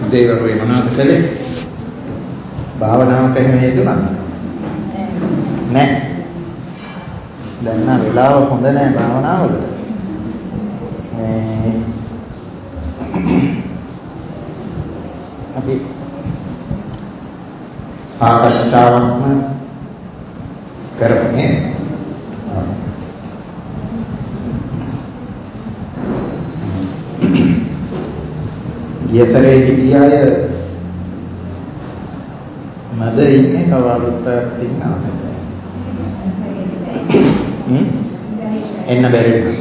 දේවරුවේ මොනවද කළේ? භාවනාවක එහෙම යෙදුණාද? නැහැ. දැන් නම් වෙලාව හොඳ නැහැ භාවනාවලට. අපි සාකච්ඡාවක්ම කරන්නේ. ගියසරේ හිටිය අය මද ඉන්නේ තව අලුත් අයත් ඉන්නවා. එන්න බැරි වුණා.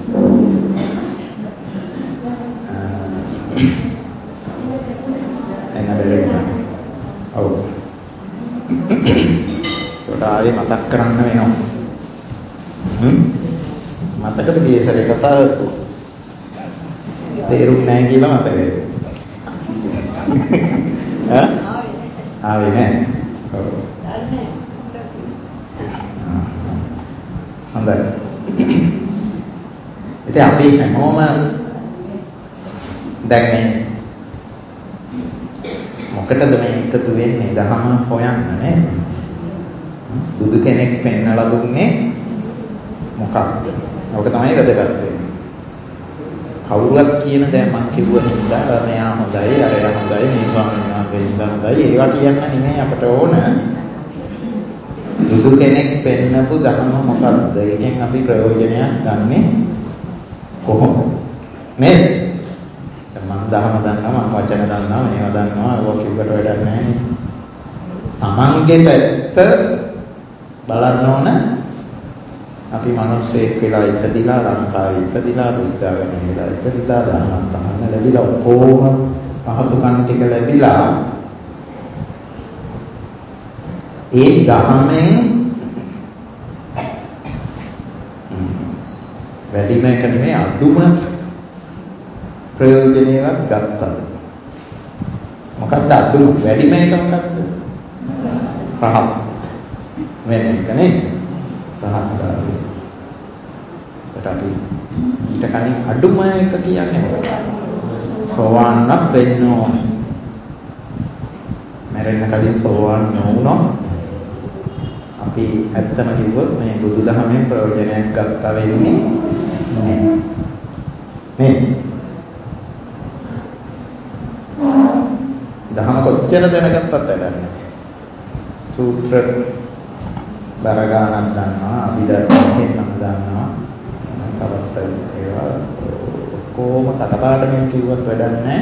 එන්න බැරි වුණා. ඔව්. ඒකට ආයේ මතක් කරන්න වෙනවා. මතකද ගියසරේ කතාව තේරුම් නැහැ කියලා මතකයි. ආවේ නැහැ. ඔව්. හොඳයි. ඉතින් අපි හැමෝම දැන් මේ මොකටද මේ එකතු වෙන්නේ? දහම හොයන්න නේද? බුදු කෙනෙක් පෙන්වලා දුන්නේ මොකක්ද? ඔක තමයි වැදගත් වෙන්නේ. කවුරුත් කියන දේ මම කිව්ව හින්දා මෙයා හොඳයි, අරයා හොඳයි, මේ ස්වාමීන් වහන්සේ හොඳයි. ඒවා කියන්න නෙමෙයි අපට ඕන. බුදු කෙනෙක් පෙන්නපු ධර්ම මොකක්ද? ඒකෙන් අපි ප්‍රයෝජනයක් ගන්නෙ කොහොමද? නේද? මම ධර්ම දන්නවා, මම වචන දන්නවා, මේවා දන්නවා, ඒක කිව්වට වැඩක් නැහැ. තමන්ගේ පැත්ත බලන්න ඕන. අපි මිනිස්සෙක් වෙලා ඉපදිලා ලංකාවේ ඉපදිලා බුද්ධාගමේ වෙලා ඉපදිලා ධර්මත් අහන්න ලැබිලා ඔක්කොම පහසුකම් ටික ලැබිලා ඒ ධර්මයෙන් වැඩිම එක නෙමෙයි අඩුම ප්‍රයෝජනයවත් ගත්තද? මොකක්ද අඩුම වැඩිම එක මොකක්ද? රහත් වෙන එක නේ. රහත් අපි ඊට කලින් අඩුම එක කියන්නේ මොකක්ද? සෝවාන්වත් වෙන්න ඕන. මැරෙන්න කලින් සෝවාන් නොවුනොත් අපි ඇත්තම කිව්වොත් මේ බුදුදහමෙන් ප්‍රයෝජනයක් ගත්තා වෙන්නේ නැහැ. නේ? දහම කොච්චර දැනගත්තත් වැඩක් නැහැ. සූත්‍ර බරගානක් දන්නවා, අභිධර්මයෙන් නම් දන්නවා. තවත් ඒවා කොහොම කටපාඩමින් කිව්වත් වැඩක් නැහැ.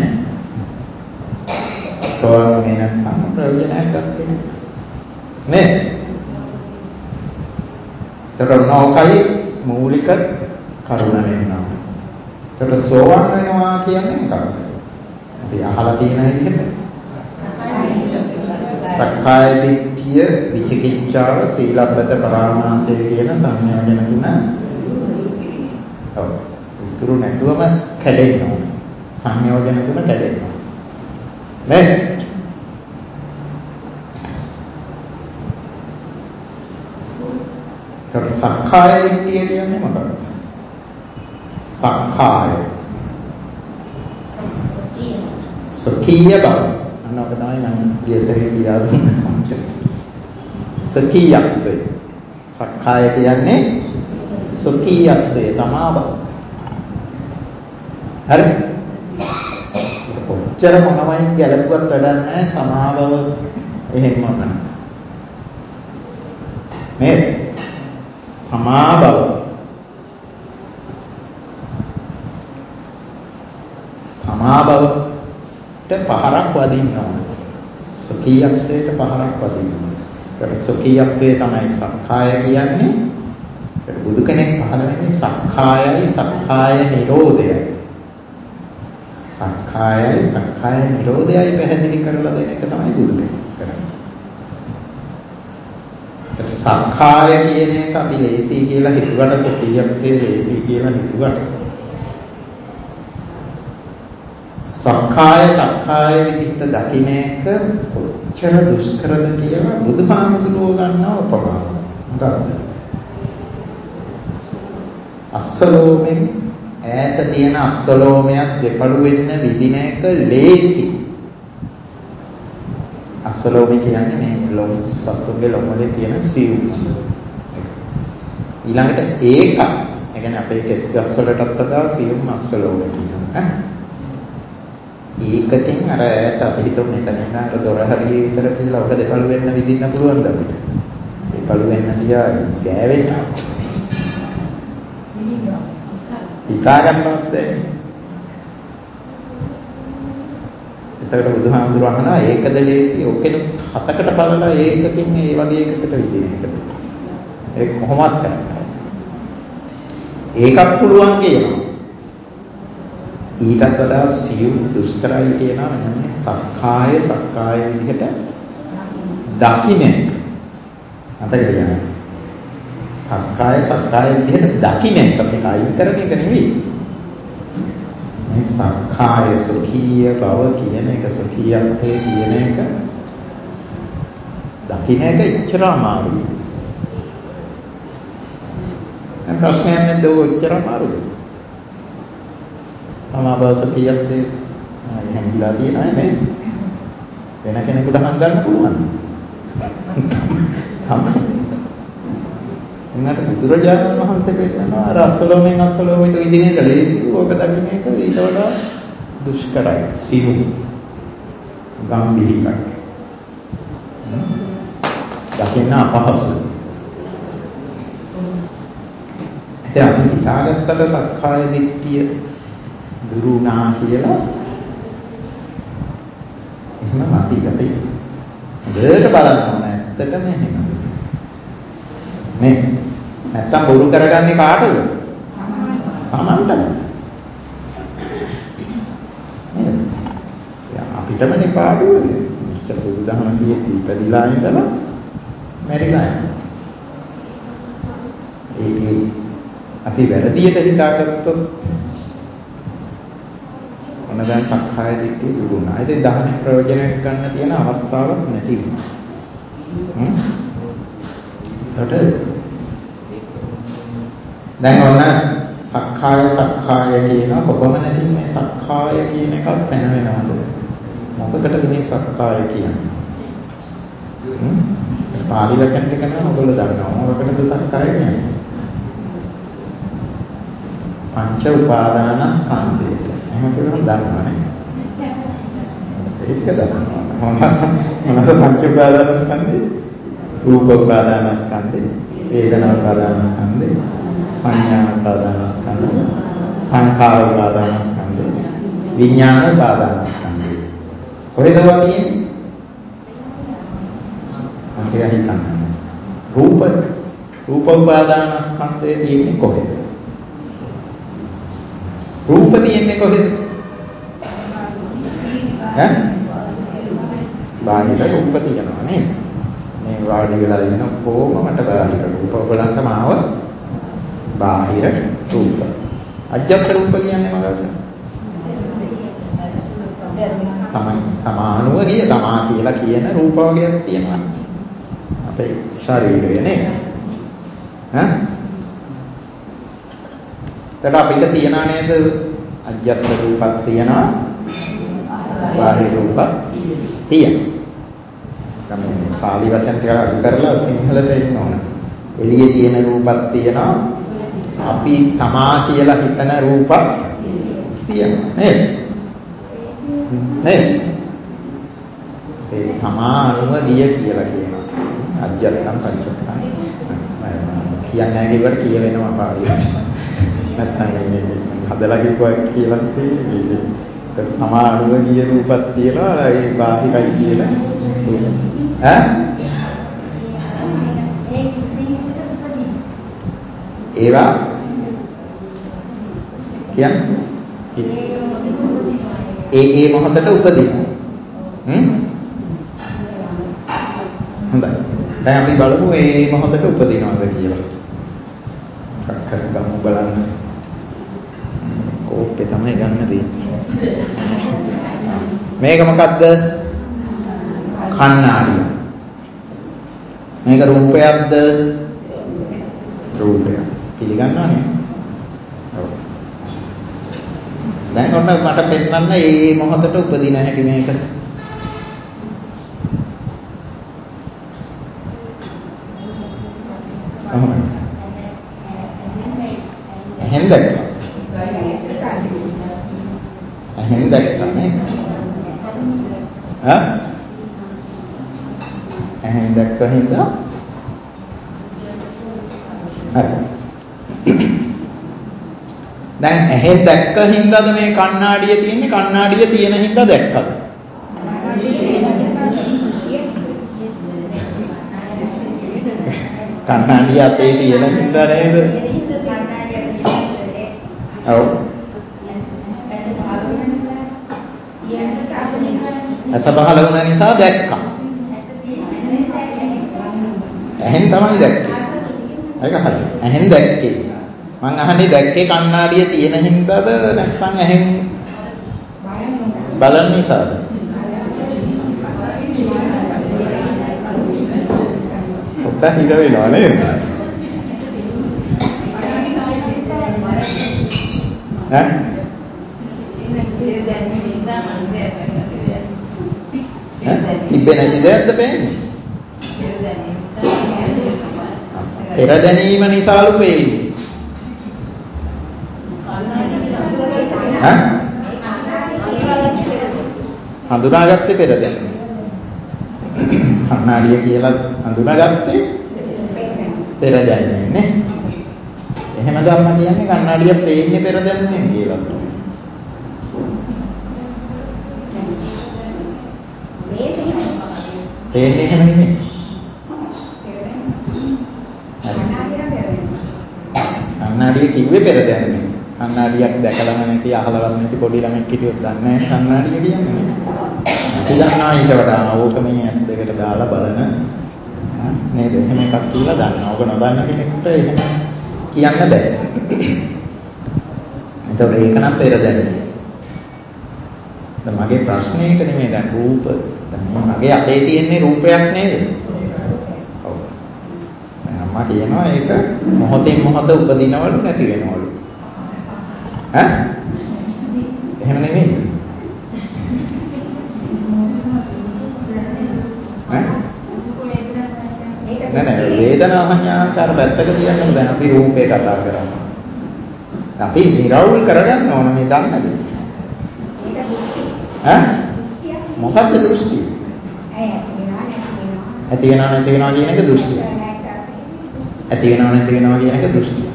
සෝවාන් වෙන්නේ නැත්නම් ප්‍රයෝජනයක් ගන්න නේ. ඒතරනෝකයි මූලික කරුණ වෙනවා. ඒතර සෝවාන් වෙනවා කියන්නේ මොකක්ද? අපි අහලා තියෙන විදිහට සක්කාය දිට්ඨිය, විචිකිච්ඡාව, සීලබ්බත පරාමාසය කියන සංයෝජන තුන ඔව් ඉතුරු නැතුවම කැඩෙන්න ඕන. සංයෝජන තුන කැඩෙන්න ඕන. නේද? ඒතර සක්කාය දිට්ඨිය කියන්නේ මොකක්ද? සක්කාය සකීය බව. අන්නක තමයි මම ගියසරේ කියා දුන්නේ. සකීයත්වය. සක්කාය කියන්නේ සකීයත්වය තමා බව. හරි? කොච්චර මොනවයින් ගැලපුවත් වැඩක් නැහැ තමා බව එහෙම නෑ. නේද? තමා බව. තමා බවට පහරක් වදින්න ඕන. සකීයත්වයට පහරක් වදින්න ඕන. ඒකට සකීයත්වය තමයි සක්කාය කියන්නේ. ඒක බුදු කෙනෙක් පහළ වෙන්නේ සක්කායයි සක්කාය නිරෝධයයි. සක්කායයි සක්කාය නිරෝධයයි පැහැදිලි කරලා දෙන එක තමයි බුදු කෙනෙක් කරන්නේ. ඒත් සක්කාය කියන එක අපි ලේසි කියලා හිතුවට සකීයත්වයේ ලේසි කියලා හිතුවට සක්කාය විදිහට දකින්න එක කොච්චර දුෂ්කරද කියලා බුදුහාමුදුරුවෝ ගන්නවා උපමාවක්. මොකක්ද? අස්සලෝමෙන් ඈත තියෙන අස්සලෝමයක් දෙපළු වෙන්න විදින එක ලේසි. අස්වලෝමේ කියන්නේ මේ ලොම් සත්තුන්ගේ ලොම් වල තියෙන සියුම්. ඊළඟට ඒක. ඒ කියන්නේ අපේ කෙස් ගස් වලටත් වඩා සියුම් අස්වලෝමේ තියෙනවා. ඒකකින් අර ඈත අපි හිතමු මෙතන ඉඳන් අර දොර හරියේ විතර කියලා ඔක දෙපළ වෙන්න විදින්න පුළුවන්ද අපිට? දෙපළ වෙන්න තියා ගෑවෙන්න. හිතා ගන්නවත් බැහැ. එතකොට බුදුහාමුදුරුවෝ අහනවා ඒකද ලේසි ඔකෙනුත් 7කට බලලා ඒකකින් මේ වගේ එකකට විදින එකද? ඒක කොහොමවත් කරන්නේ? ඒකත් පුළුවන් කියනවා. ඊටත් වඩා සියුම් දුෂ්කරයි කියනවා මෙන්න මේ සක්කාය විදිහට දකින්න. අතට ගියා. සක්කාය විදිහට දකින්න එක මේක අයින් කරන එක නෙවෙයි. මේ සක්කාය සුඛීය බව කියන එක සුඛීයත්වයේ කියන එක දකින්න එක ඉච්ඡර අමාරුයි. දැන් ප්‍රශ්නයක් නැද්ද ඔය ඉච්ඡර අමාරුද? සමාබසකියත්තේ හැංගිලා තියෙනවා නේ. වෙන කෙනෙකුට හංගන්න පුළුවන්. තමයි. එන්නට බුදුරජාණන් වහන්සේ කියනවා අර අස්වලෝමෙන් අස්වලෝමයට විදින එක ලේසි. ඕක දකින්න එක ඊට වඩා දුෂ්කරයි. සියුම්. ගම්භීරයි. දකින්න අපහසුයි. ඉතින් අපි හිතාගත්තට සක්කාය දිට්ඨිය දුරුණා කියලා එහෙම මති අපි දෙයට බලන්න ඕන ඇත්තටම එහෙමද නේ නැත්තම් බොරු කරගන්නේ කාටද තමන්ටම අපිටම නෙපාඩුව මෙච්චර බුදුදහම කියෙද්දි ඉපදිලා ඉඳලා මැරිලා ඒ අපි වැරදියට හිතාගත්තොත් ඔන්න දැන් සක්කාය දිට්ඨිය දුරුණා. ඉතින් දහමේ ප්‍රයෝජනයක් ගන්න තියෙන අවස්ථාවක් නැති වුණා. දැන් ඔන්න සක්කාය කියන කොපමණකින් මේ සක්කාය කියන එකක් පැනවෙනවද? මොකකටද මේ සක්කාය කියන්නේ? පාලි වචන ටික නම් ඔයගොල්ලෝ දන්නවා. මොකකටද සක්කාය කියන්නේ? පංච උපාදානස්කන්ධයට. එහෙම කියනවා දන්නවනේ. ඒක දන්නවා. මොනවද පංච උපාදානස්කන්ධේ? රූප උපාදානස්කන්ධේ, වේදනා උපාදානස්කන්ධේ, සංඥා උපාදානස්කන්ධේ, සංඛාර උපාදානස්කන්ධේ, විඥාන උපාදානස්කන්ධේ. කොහෙද ඒවා තියෙන්නේ? අපිට හිතන්න. රූප උපාදානස්කන්ධේ තියෙන්නේ කොහෙද? රූප තියෙන්නේ කොහෙද? ඈ? බාහිර රූප තියෙනවා නේද? මේ වාඩි වෙලා ඉන්න කොහොම මට බාහිර රූප බලන්න මාව බාහිර රූප. අජ්ජත් රූප කියන්නේ මොකක්ද? තමානුව තමා කියලා කියන රූප වර්ගයක් තියෙනවා. අපේ ශරීරය නේද? ඈ? එතකොට අපිට තියනා නේද අජ්ජත් රූපක් තියනවා බාහිර රූපක් තියෙනවා. තමයි පාලි වචන ටික අඩු කරලා සිංහලට එන්න ඕන. එළියේ තියෙන රූපක් තියෙනවා අපි තමා කියලා හිතන රූපක් තියෙනවා නේද? නේද? ඒ තමා අනුව ගිය කියලා කියනවා. අජ්ජත්තම් පංචත්තම් කියන්නේ නැහැ කිව්වට කියවෙනවා පාලි වචන. නැත්තම් මේ හදලා කිව්වා කියලා තියෙන්නේ තමා අනුව ගිය රූපක් තියලා ඒ බාහිරයි කියලා ඈ ඒවා කියන්නේ ඒ මොහොතට උපදින හොඳයි දැන් අපි බලමු මේ මොහොතට උපදිනවද කියලා කරගමු බලන්න කෝප්පේ තමයි ගන්න දෙන්නේ මේක මොකද්ද කණ්ණාඩිය මේක රූපයක්ද රූපයක් පිළිගන්නවනේ ඔව් දැන් ඔන්න මට පෙන්නන්න මේ මොහොතට උපදින හැටි මේක ඇහෙන් දැක්කා. ඇහෙන් දැක්කා නේ. ඇහෙන් දැක්ක හින්දා දැන් ඇහෙන් දැක්ක හින්දාද මේ කණ්ණාඩිය තියෙන්නේ? කණ්ණාඩිය තියෙන හින්දා දැක්කද? කණ්ණාඩිය අපේ තියෙන හින්දා නේද? ඔව්. ඇස පහළ වුණ නිසා දැක්කා. ඇහෙන් තමයි දැක්කේ. ඒක හරි. ඇහෙන් දැක්කේ. මං අහන්නේ දැක්කේ කණ්ණාඩිය තියෙන හින්දාද නැත්නම් ඇහෙන් බලන නිසාද? පොඩ්ඩක් හිර වෙනවා නේද? තිබ්බේ නැති දෙයක්ද පේන්නේ? පෙර දැනීම නිසාලු පේන්නේ. හඳුනාගත්තේ පෙර දැනීම. කණ්ණාඩිය කියලා හඳුනාගත්තේ පෙර දැනීම නේ. එහෙම ධර්ම කියන්නේ කණ්ණාඩිය පේන්නේ පෙර දැනීමෙන් කියලා. පේන්නේ එහෙම නෙමෙයි. කණ්ණාඩිය කිව්වේ පෙර දැනීම. කණ්ණාඩියක් දැකලාම නැති අහලවත් නැති පොඩි ළමෙක් හිටියොත් දන්නේ නැහැ කණ්ණාඩිය කියන්නේ. අපි දන්නවා ඊට වඩා ඕක මේ ඇස් දෙකට දාලා බලන නේද? එහෙම එකක් කියලා දන්නවා. ඕක නොදන්න කෙනෙකුට එහෙම කියන්න බෑ. එතකොට ඒක නම් පෙර දැනීම. දැන් මගේ ප්‍රශ්නේට නෙමෙයි දැන් රූප. දැන් මගේ අපේ තියෙන්නේ රූපයක් නේද? ඔව්. දැන් අම්මා කියනවා ඒක මොහොතෙන් මොහොත උපදිනවලු නැති වෙනවලු. එහෙම නෙමෙයි. නෑ වේදනා සංඥාකාර පැත්තක තියන්නකො දැන් අපි රූපේ කතා කරන්නේ. අපි නිරවුල් කරගන්න ඕන මේ දන්නද? මොකක්ද දෘෂ්ටිය? ඇති වෙනවා නැති වෙනවා කියන එක දෘෂ්ටිය. ඇති වෙනවා නැති වෙනවා කියන එක දෘෂ්ටිය.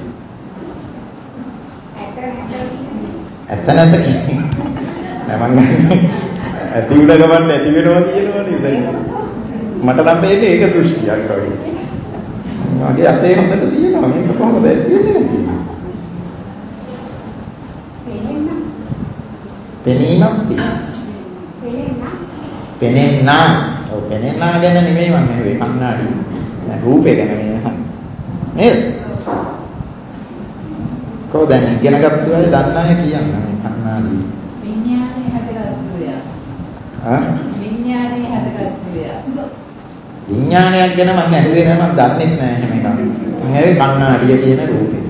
ඇත්ත නැත කියන්නේ. නෑ මම ඇති උඩ ගමන් නැති වෙනවා කියනවනේ දැන්. මට නම් මේක ඒක දෘෂ්ටියක් වගේ. මගේ අතේ හොඳට තියෙනවා මේක කොහොමද ඇති වෙන්නේ නැති වෙන්නේ? පෙනීමක් තියෙනවා. පෙනෙන්නා. ඔව් පෙනෙන්නා ගැන නෙමෙයි මම මේ කණ්ණාඩි. දැන් රූපේ ගැන නෙමෙයි අහන්නේ. නේද? කොහොමද දැන් ඉගෙන ගත්ත අය දන්න අය කියන්නේ මේ කණ්ණාඩි. විඥානේ හදගත්තු දෙයක්. විඥානේ හදගත්තු දෙයක්. විඥානයක් ගැන මම ඇහුවේ නෑ මම දන්නෙත් නෑ එහෙම එකක්. මම ඇහුවේ කණ්ණාඩිය කියන රූපේ.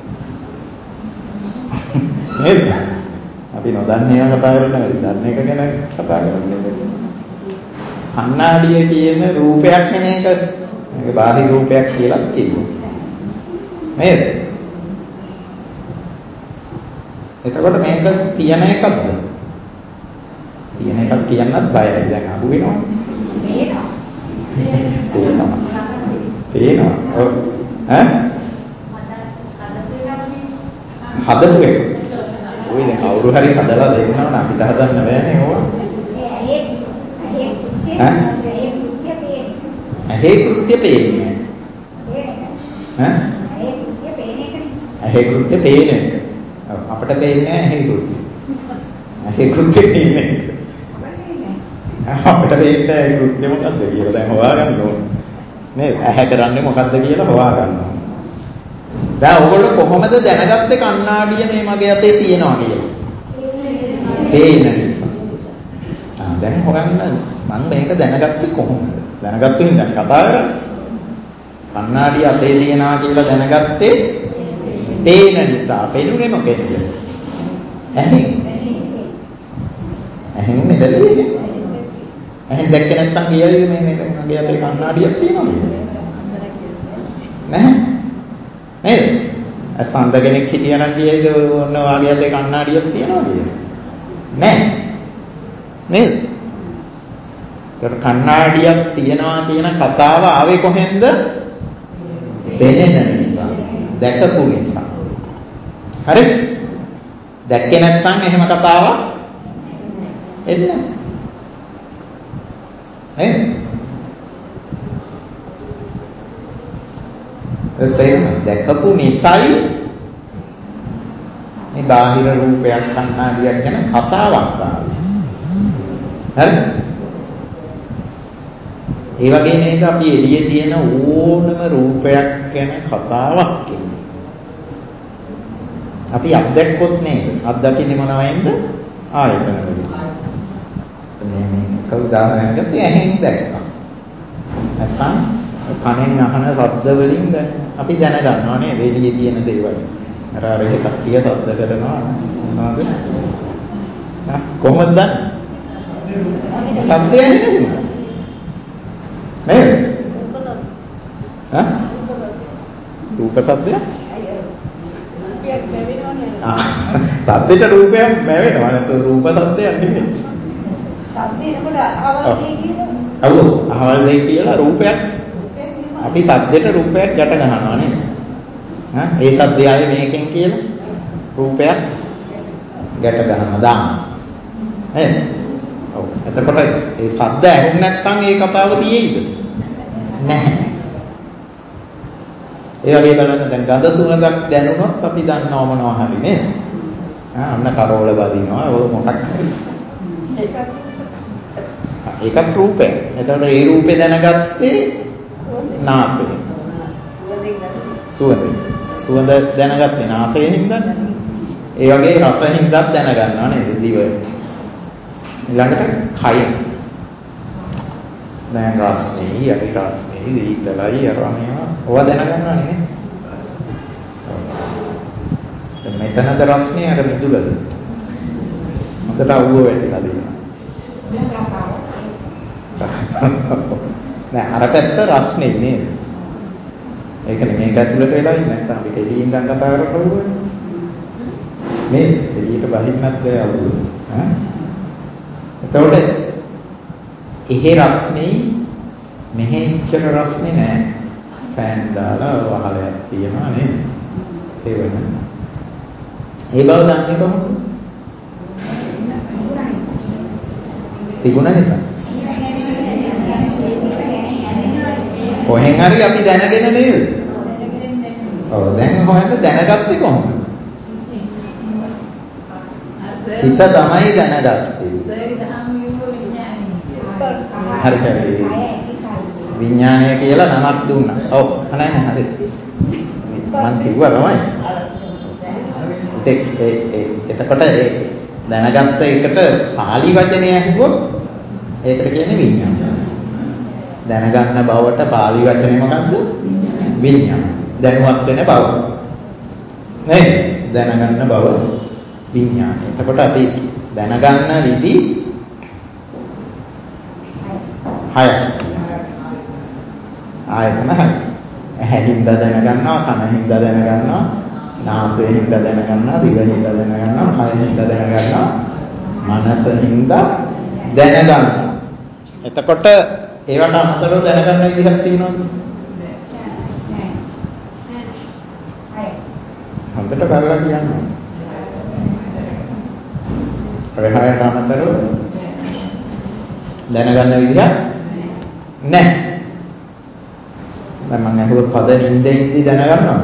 නේද? අපි නොදන්නේ ඒවා කතා කරන්නේ දන්න එක ගැන කතා කරන්නේ. කණ්ණාඩිය කියන රූපයක් නෙමේක. මේක බාහිර රූපයක් කියලා කිව්වා. නේද? එතකොට මේක තියෙන එකක්ද? තියෙන එකක් කියන්නත් බයයි. දැන් අහු වෙනවනේ. පේනවා. ඔව්. හදපු එක. ඔය දැන් කවුරු හරි හදලා දෙන්නවනම් අපිට හදන්න බෑනේ ඕවා. ඇහි කෘත්‍ය පේන්නේ. ඇහි කෘත්‍ය පේන එක. අපිට පේන්නේ ඇහි කෘත්‍ය. ඇහි කෘත්‍ය පේන්නේ. අපිට පේන්නේ ඇහි කෘත්‍ය මොකක්ද කියලා දැන් හොයාගන්න ඕනේ. නේද? ඇහැ කරන්නේ මොකක්ද කියලා හොයාගන්න ඕනේ. දැන් ඔයගොල්ලෝ කොහොමද දැනගත්තේ කණ්ණාඩිය මේ මගේ අතේ තියෙනවා කියලා? පේන නිසා. දැන් හොයන්න මම මේක දැනගත්තේ කොහොමද? දැනගත්තේ දැන් කතා කරන්නේ. කණ්ණාඩිය අතේ තියනවා කියලා දැනගත්තේ පේන නිසා. පේන්නේ මොකෙන්ද? ඇහෙන්. ඇහෙන් බැලුවේ. ඇහෙන් දැක්කේ නැත්තම් කියයිද මේ දැන් මගේ අතේ කණ්ණාඩියක් තියෙනවා කියලා? නැහැ. නේද? සඳ කෙනෙක් හිටියනම් කියයිද ඔන්න වාගේ ඇතේ කණ්ණාඩියක් තියනවා කියලා? නෑ. නේද? ඒතර කණ්ණාඩියක් තියනවා කියන කතාව ආවේ කොහෙන්ද? පෙනෙන නිසා. දැකපු නිසා. හරි? දැක්කේ නැත්නම් එහෙම කතාවක් එන්නේ නැහැ. දැකපු නිසයි මේ බාහිර රූපයක් කණ්ණාඩියක් ගැන කතාවක් ආවේ. හරි? ඒ වගේ නේද අපි එළියේ තියෙන ඕනම රූපයක් ගැන කතාවක් කියන්නේ. අපි අත්දැක්කොත් නේද? අත්දකින්නේ මොනවයින්ද? ආයතන වලින්. මේක උදාහරණයක් ගත්තේ ඇහෙන් දැක්කා. නැත්නම් කනෙන් අහන ශබ්ද වලින් අපි දැනගන්නවා නේද එළියේ තියෙන දේවල්. අර එහෙ කට්ටිය ශබ්ද කරනවා මොනවද? කොහොමද දන්නේ? ශබ්දය ඇහෙන්නේ නේද? රූප ශබ්දය? ශබ්දෙට රූපයක් මැවෙනවා නැත්නම් රූප ශබ්දයක් නෙමෙයි. ශබ්දේකට අහවල් දෙය කියනවා. ඔව් අහවල් දෙය කියලා රූපයක්. අපි ශබ්දෙට රූපයක් ගැට ගන්නවා නේද? ඒ ශබ්දය ආවේ මේකෙන් කියලා රූපයක් ගැට ගන්නවා දානවා. නේද? ඔව්. එතකොට ඒ ශබ්ද ඇහුනේ නැත්නම් ඒ කතාව තියෙයිද? නැහැ. ඒ වගේ බලන්න දැන් ගඳ සුවඳක් දැනුනොත් අපි දන්නවා මොනවා හරි නේද? අන්න කරෝල බදිනවා ඔය මොකක් හරි. ඒකත් රූපයක්. එතකොට ඒ රූපේ දැනගත්තේ නාසයෙන්. සුවඳ දැනගත්තේ නාසයෙන් හින්දා. ඒ වගේ රස හින්දාත් දැනගන්නවා නේද? දිව. ඊළඟට කය. දැන් රසනේ, යටි රසනේ, දීතලයි අරමේවා ඔවා දැනගන්නවා නේ. දැන් මෙතනද රසනේ අර මිදුලද? හොඳට අවුව වැටිලා දෙනවා. නෑ අර පැත්ත රස්නේ නේද? ඒකනේ මේක ඇතුළට වෙලා ඉන්නේ නැත්නම් අපිට එළියෙන් ඉඳන් කතා කරන්න ඕනේ. නේද? එළියට බහින්නත් බෑ අවුල. එතකොට එහෙ රස්නේ මෙහෙ ඉච්චර රස්නේ නෑ. ෆෑන් දාලා වහලයක් තියනවා නේද? ඒ වෙන. ඒ බව දන්නේ කොහොමද? තිබුණ නිසා. කොහෙන් හරි අපි දැනගෙන නේද? ඔව් දැන් හොයන්න දැනගත්තේ කොහොමද? හිත තමයි දැනගත්තේ. හරි. විඥානය කියලා නමක් දුන්නා. ඔව් අනයි හරි. මම කිව්වා තමයි. එතකොට ඒ දැනගත්ත එකට පාලි වචනය ඇහුවොත් ඒකට කියන්නේ විඥානය. දැනගන්න බවට පාලි වචනේ මොකද්ද? විඥාන. දැනුවත් වෙන බව. නේද? දැනගන්න බව විඥාන. එතකොට අපි දැනගන්න විදි හයක්. ආයතන හය. ඇහිඳ දැනගන්නවා, කනින්ද දැනගන්නවා, නාසයෙන් දැනගන්නවා, දිවෙන් දැනගන්නවා, කයින් දැනගන්නවා, මනසින් දැනගන්නවා. එතකොට ඒවට අමතරව දැනගන්න විදිහක් තියෙනවද? හොඳට බලලා කියන්න. ප්‍රහාරයට අමතරව දැනගන්න විදිහක් නැහැ. දැන් මම අහුව පද නින්දෙන්දි දැනගන්නවද?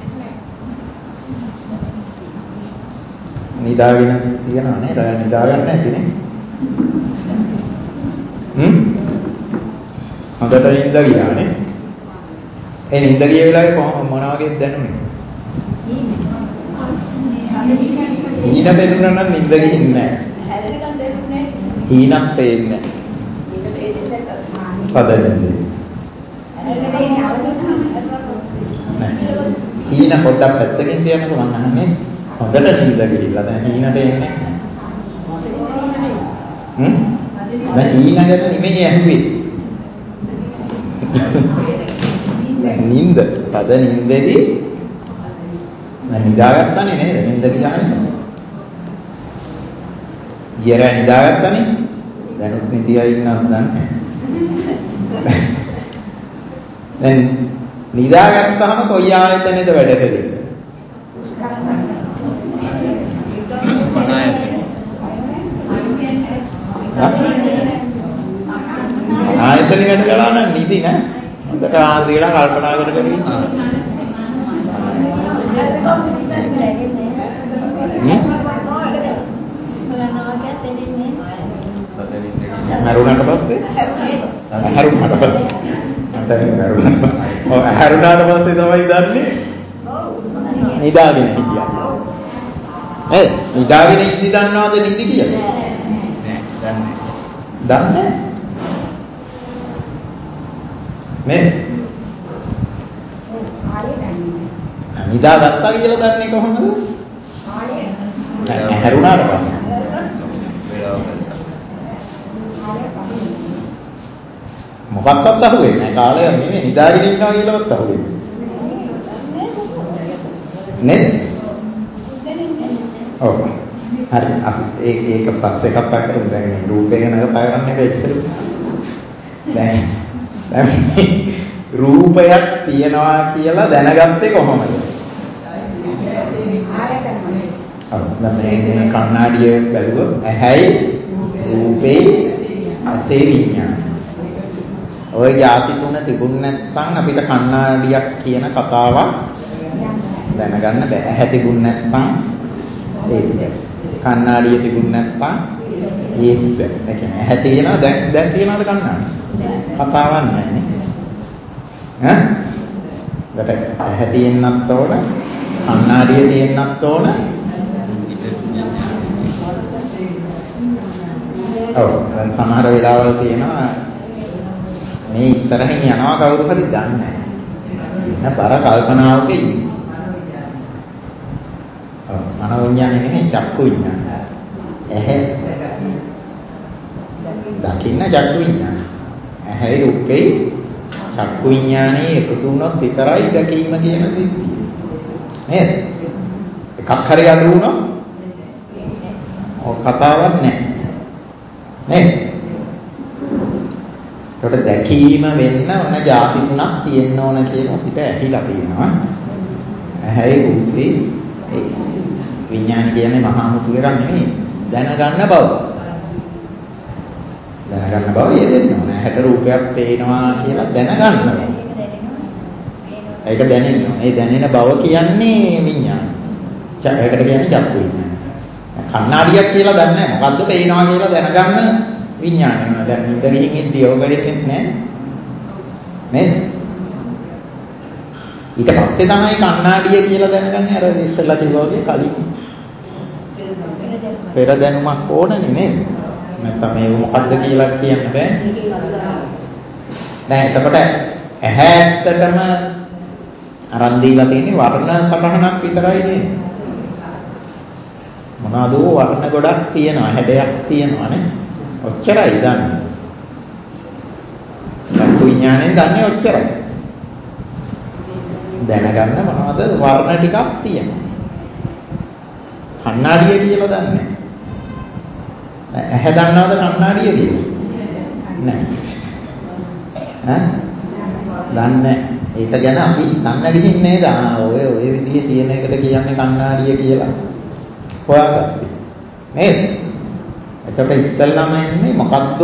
නිදාගෙන තියනවා නේ, රෑ නිදාගන්න නැතිනේ. හොඳට නිින්ද ගියානේ. ඒ නිින්ද ගිය වෙලාවේ කොහොම මොන වගේද දැනුනේ? හීන පෙන්නුනා නම් නිින්ද ගිහින් නැහැ. හැදෙනකන් දැනුනේ නැහැ. හීනක් පේන්නේ නැහැ. පද නිින්ද. හීන පොඩ්ඩක් පැත්තකින් තියන්නකො මම අහන්නේ. හොඳට නිින්ද ගිහිල්ලා දැන් හීන පේන්නේ නැහැ. දැන් හීන ගැන නෙමෙයි ඇහුවේ. නින්ද පද නින්දේදී මම නිදාගත්තානේ නේද? නිින්ද ගියානේ. ඊයර නිදාගත්තානේ. දැනුත් නිදියා ඉන්නවද දන්නේ නැහැ. දැන් නිදාගත්තාම කොයි ආයතනෙද වැඩ කළේ? ආයතනෙ වැඩ කළා නම් නිදි නෑ. හොඳට ආන්දිලා කල්පනා කරගෙන ඉන්නවා. මරුණාට පස්සේ හැරුණාට පස්සේ හැරුණාට පස්සේ තමයි දන්නේ නිදාගෙන හිටියා. නේද? නිදාගෙන ඉඳි දන්නවද නිදි කියලා? නෑ දන්නේ. නේද? නිදාගත්තා කියලා දන්නේ කොහොමද? හැරුණාට පස්සේ. මොකක්වත් අහුවෙන්නේ නැහැ. කාලයක් නෙමෙයි නිදාගෙන ඉන්නවා කියලාවත් අහුවෙන්නේ. නේද? ඔව්. හරි. අපි ඒක පස්සේ කතා කරමු. දැන් මේ රූපේ ගැන කතා කරන්න එක ඉස්සෙල්ලා. දැන් රූපයක් තියනවා කියලා දැනගත්තේ කොහොමද? දැන් මේ කණ්ණාඩිය බැලුවොත් ඇහැයි රූපේ ඇසේ විඤ්ඤාණය. ওই જાති තුන තිබුණ නැත්නම් අපිට කණ්ණාඩියක් කියන කතාවක් දැනගන්න බෑ. ඇහැ තිබුණ නැත්නම් ඒක බෑ. කණ්ණාඩිය තිබුණ නැත්නම් ඒක බෑ. ඒ කියන්නේ ඇහැ තියෙනවා දැන් තියනවාද කණ්ණාඩිය? කතාවක් නැහැ නේ. ඈ? ඒකට ඇහැ තියෙන්නත් ඕන, කණ්ණාඩිය තියෙන්නත් ඕන. ඔව් දැන් සමහර වෙලාවල් තියෙනවා මේ ඉස්සරහින් යනවා කවුරු හරි දන්නේ නැහැ. බර කල්පනාවක ඉන්නේ. ඔව් මනෝ විඥානේ නෙමෙයි චක්කු විඥානය. ඇහැ දකින්න චක්කු විඥානය. ඇහැයි රූපේ චක්කු විඥානේ එකතු වුණොත් විතරයි දැකීම කියන සිද්ධිය. නේද? එකක් හරි අඩු වුණොත් ඔය කතාවක් නැහැ. නේද? ඒකට දැකීම වෙන්න ඕන જાති තුනක් තියෙන්න ඕන කියලා අපිට ඇහිලා තියෙනවා. ඇහැයි රූපේ විඥාන කියන්නේ මහා මුතු එකක් නෙමෙයි. දැනගන්න බව. දැනගන්න බව යෙදෙන්න ඕන. ඇහැට රූපයක් පේනවා කියලා දැනගන්න. ඒක දැනෙන්න ඕන. ඒ දැනෙන බව කියන්නේ විඥාන. ඒකට කියන්නේ චක්කු විඥාන. කණ්ණාඩියක් කියලා දන්නේ නැහැ. මොකද්ද පේනවා කියලා දැනගන්න විඥානය. දැන් නිද ගිහින් ඉද්දී ඔබ හිතෙත් නැහැ. නේද? ඊට පස්සේ තමයි කණ්ණාඩිය කියලා දැනගන්නේ අර ඉස්සෙල්ලා කිව්වා වගේ කලින්. පෙර දැනුමක් ඕනනේ නේද? නැත්නම් මේක මොකද්ද කියලා කියන්න බෑ. දැන් එතකොට ඇහැ ඇත්තටම අරන් දීලා තියෙන්නේ වර්ණ සටහනක් විතරයි නේද? මොනවාද වර්ණ ගොඩක් තියෙනවා, හැඩයක් තියෙනවා නේ. ඔච්චරයි දන්නේ. චක්කු විඥාණයෙන් දන්නේ ඔච්චරයි. දැනගන්න මොනවද වර්ණ ටිකක් තියෙනවා. කණ්ණාඩිය කියලා දන්නේ නැහැ. ඇහැ දන්නවද කණ්ණාඩිය කියලා? නැහැ. ඈ? දන්නේ. ඒක ගැන අපි දන්න ගිහින් නේද? ඔය විදිහේ තියෙන එකට කියන්නේ කණ්ණාඩිය කියලා. හොයාගත්තේ. නේද? එතකොට ඉස්සල්ලාම එන්නේ මොකද්ද?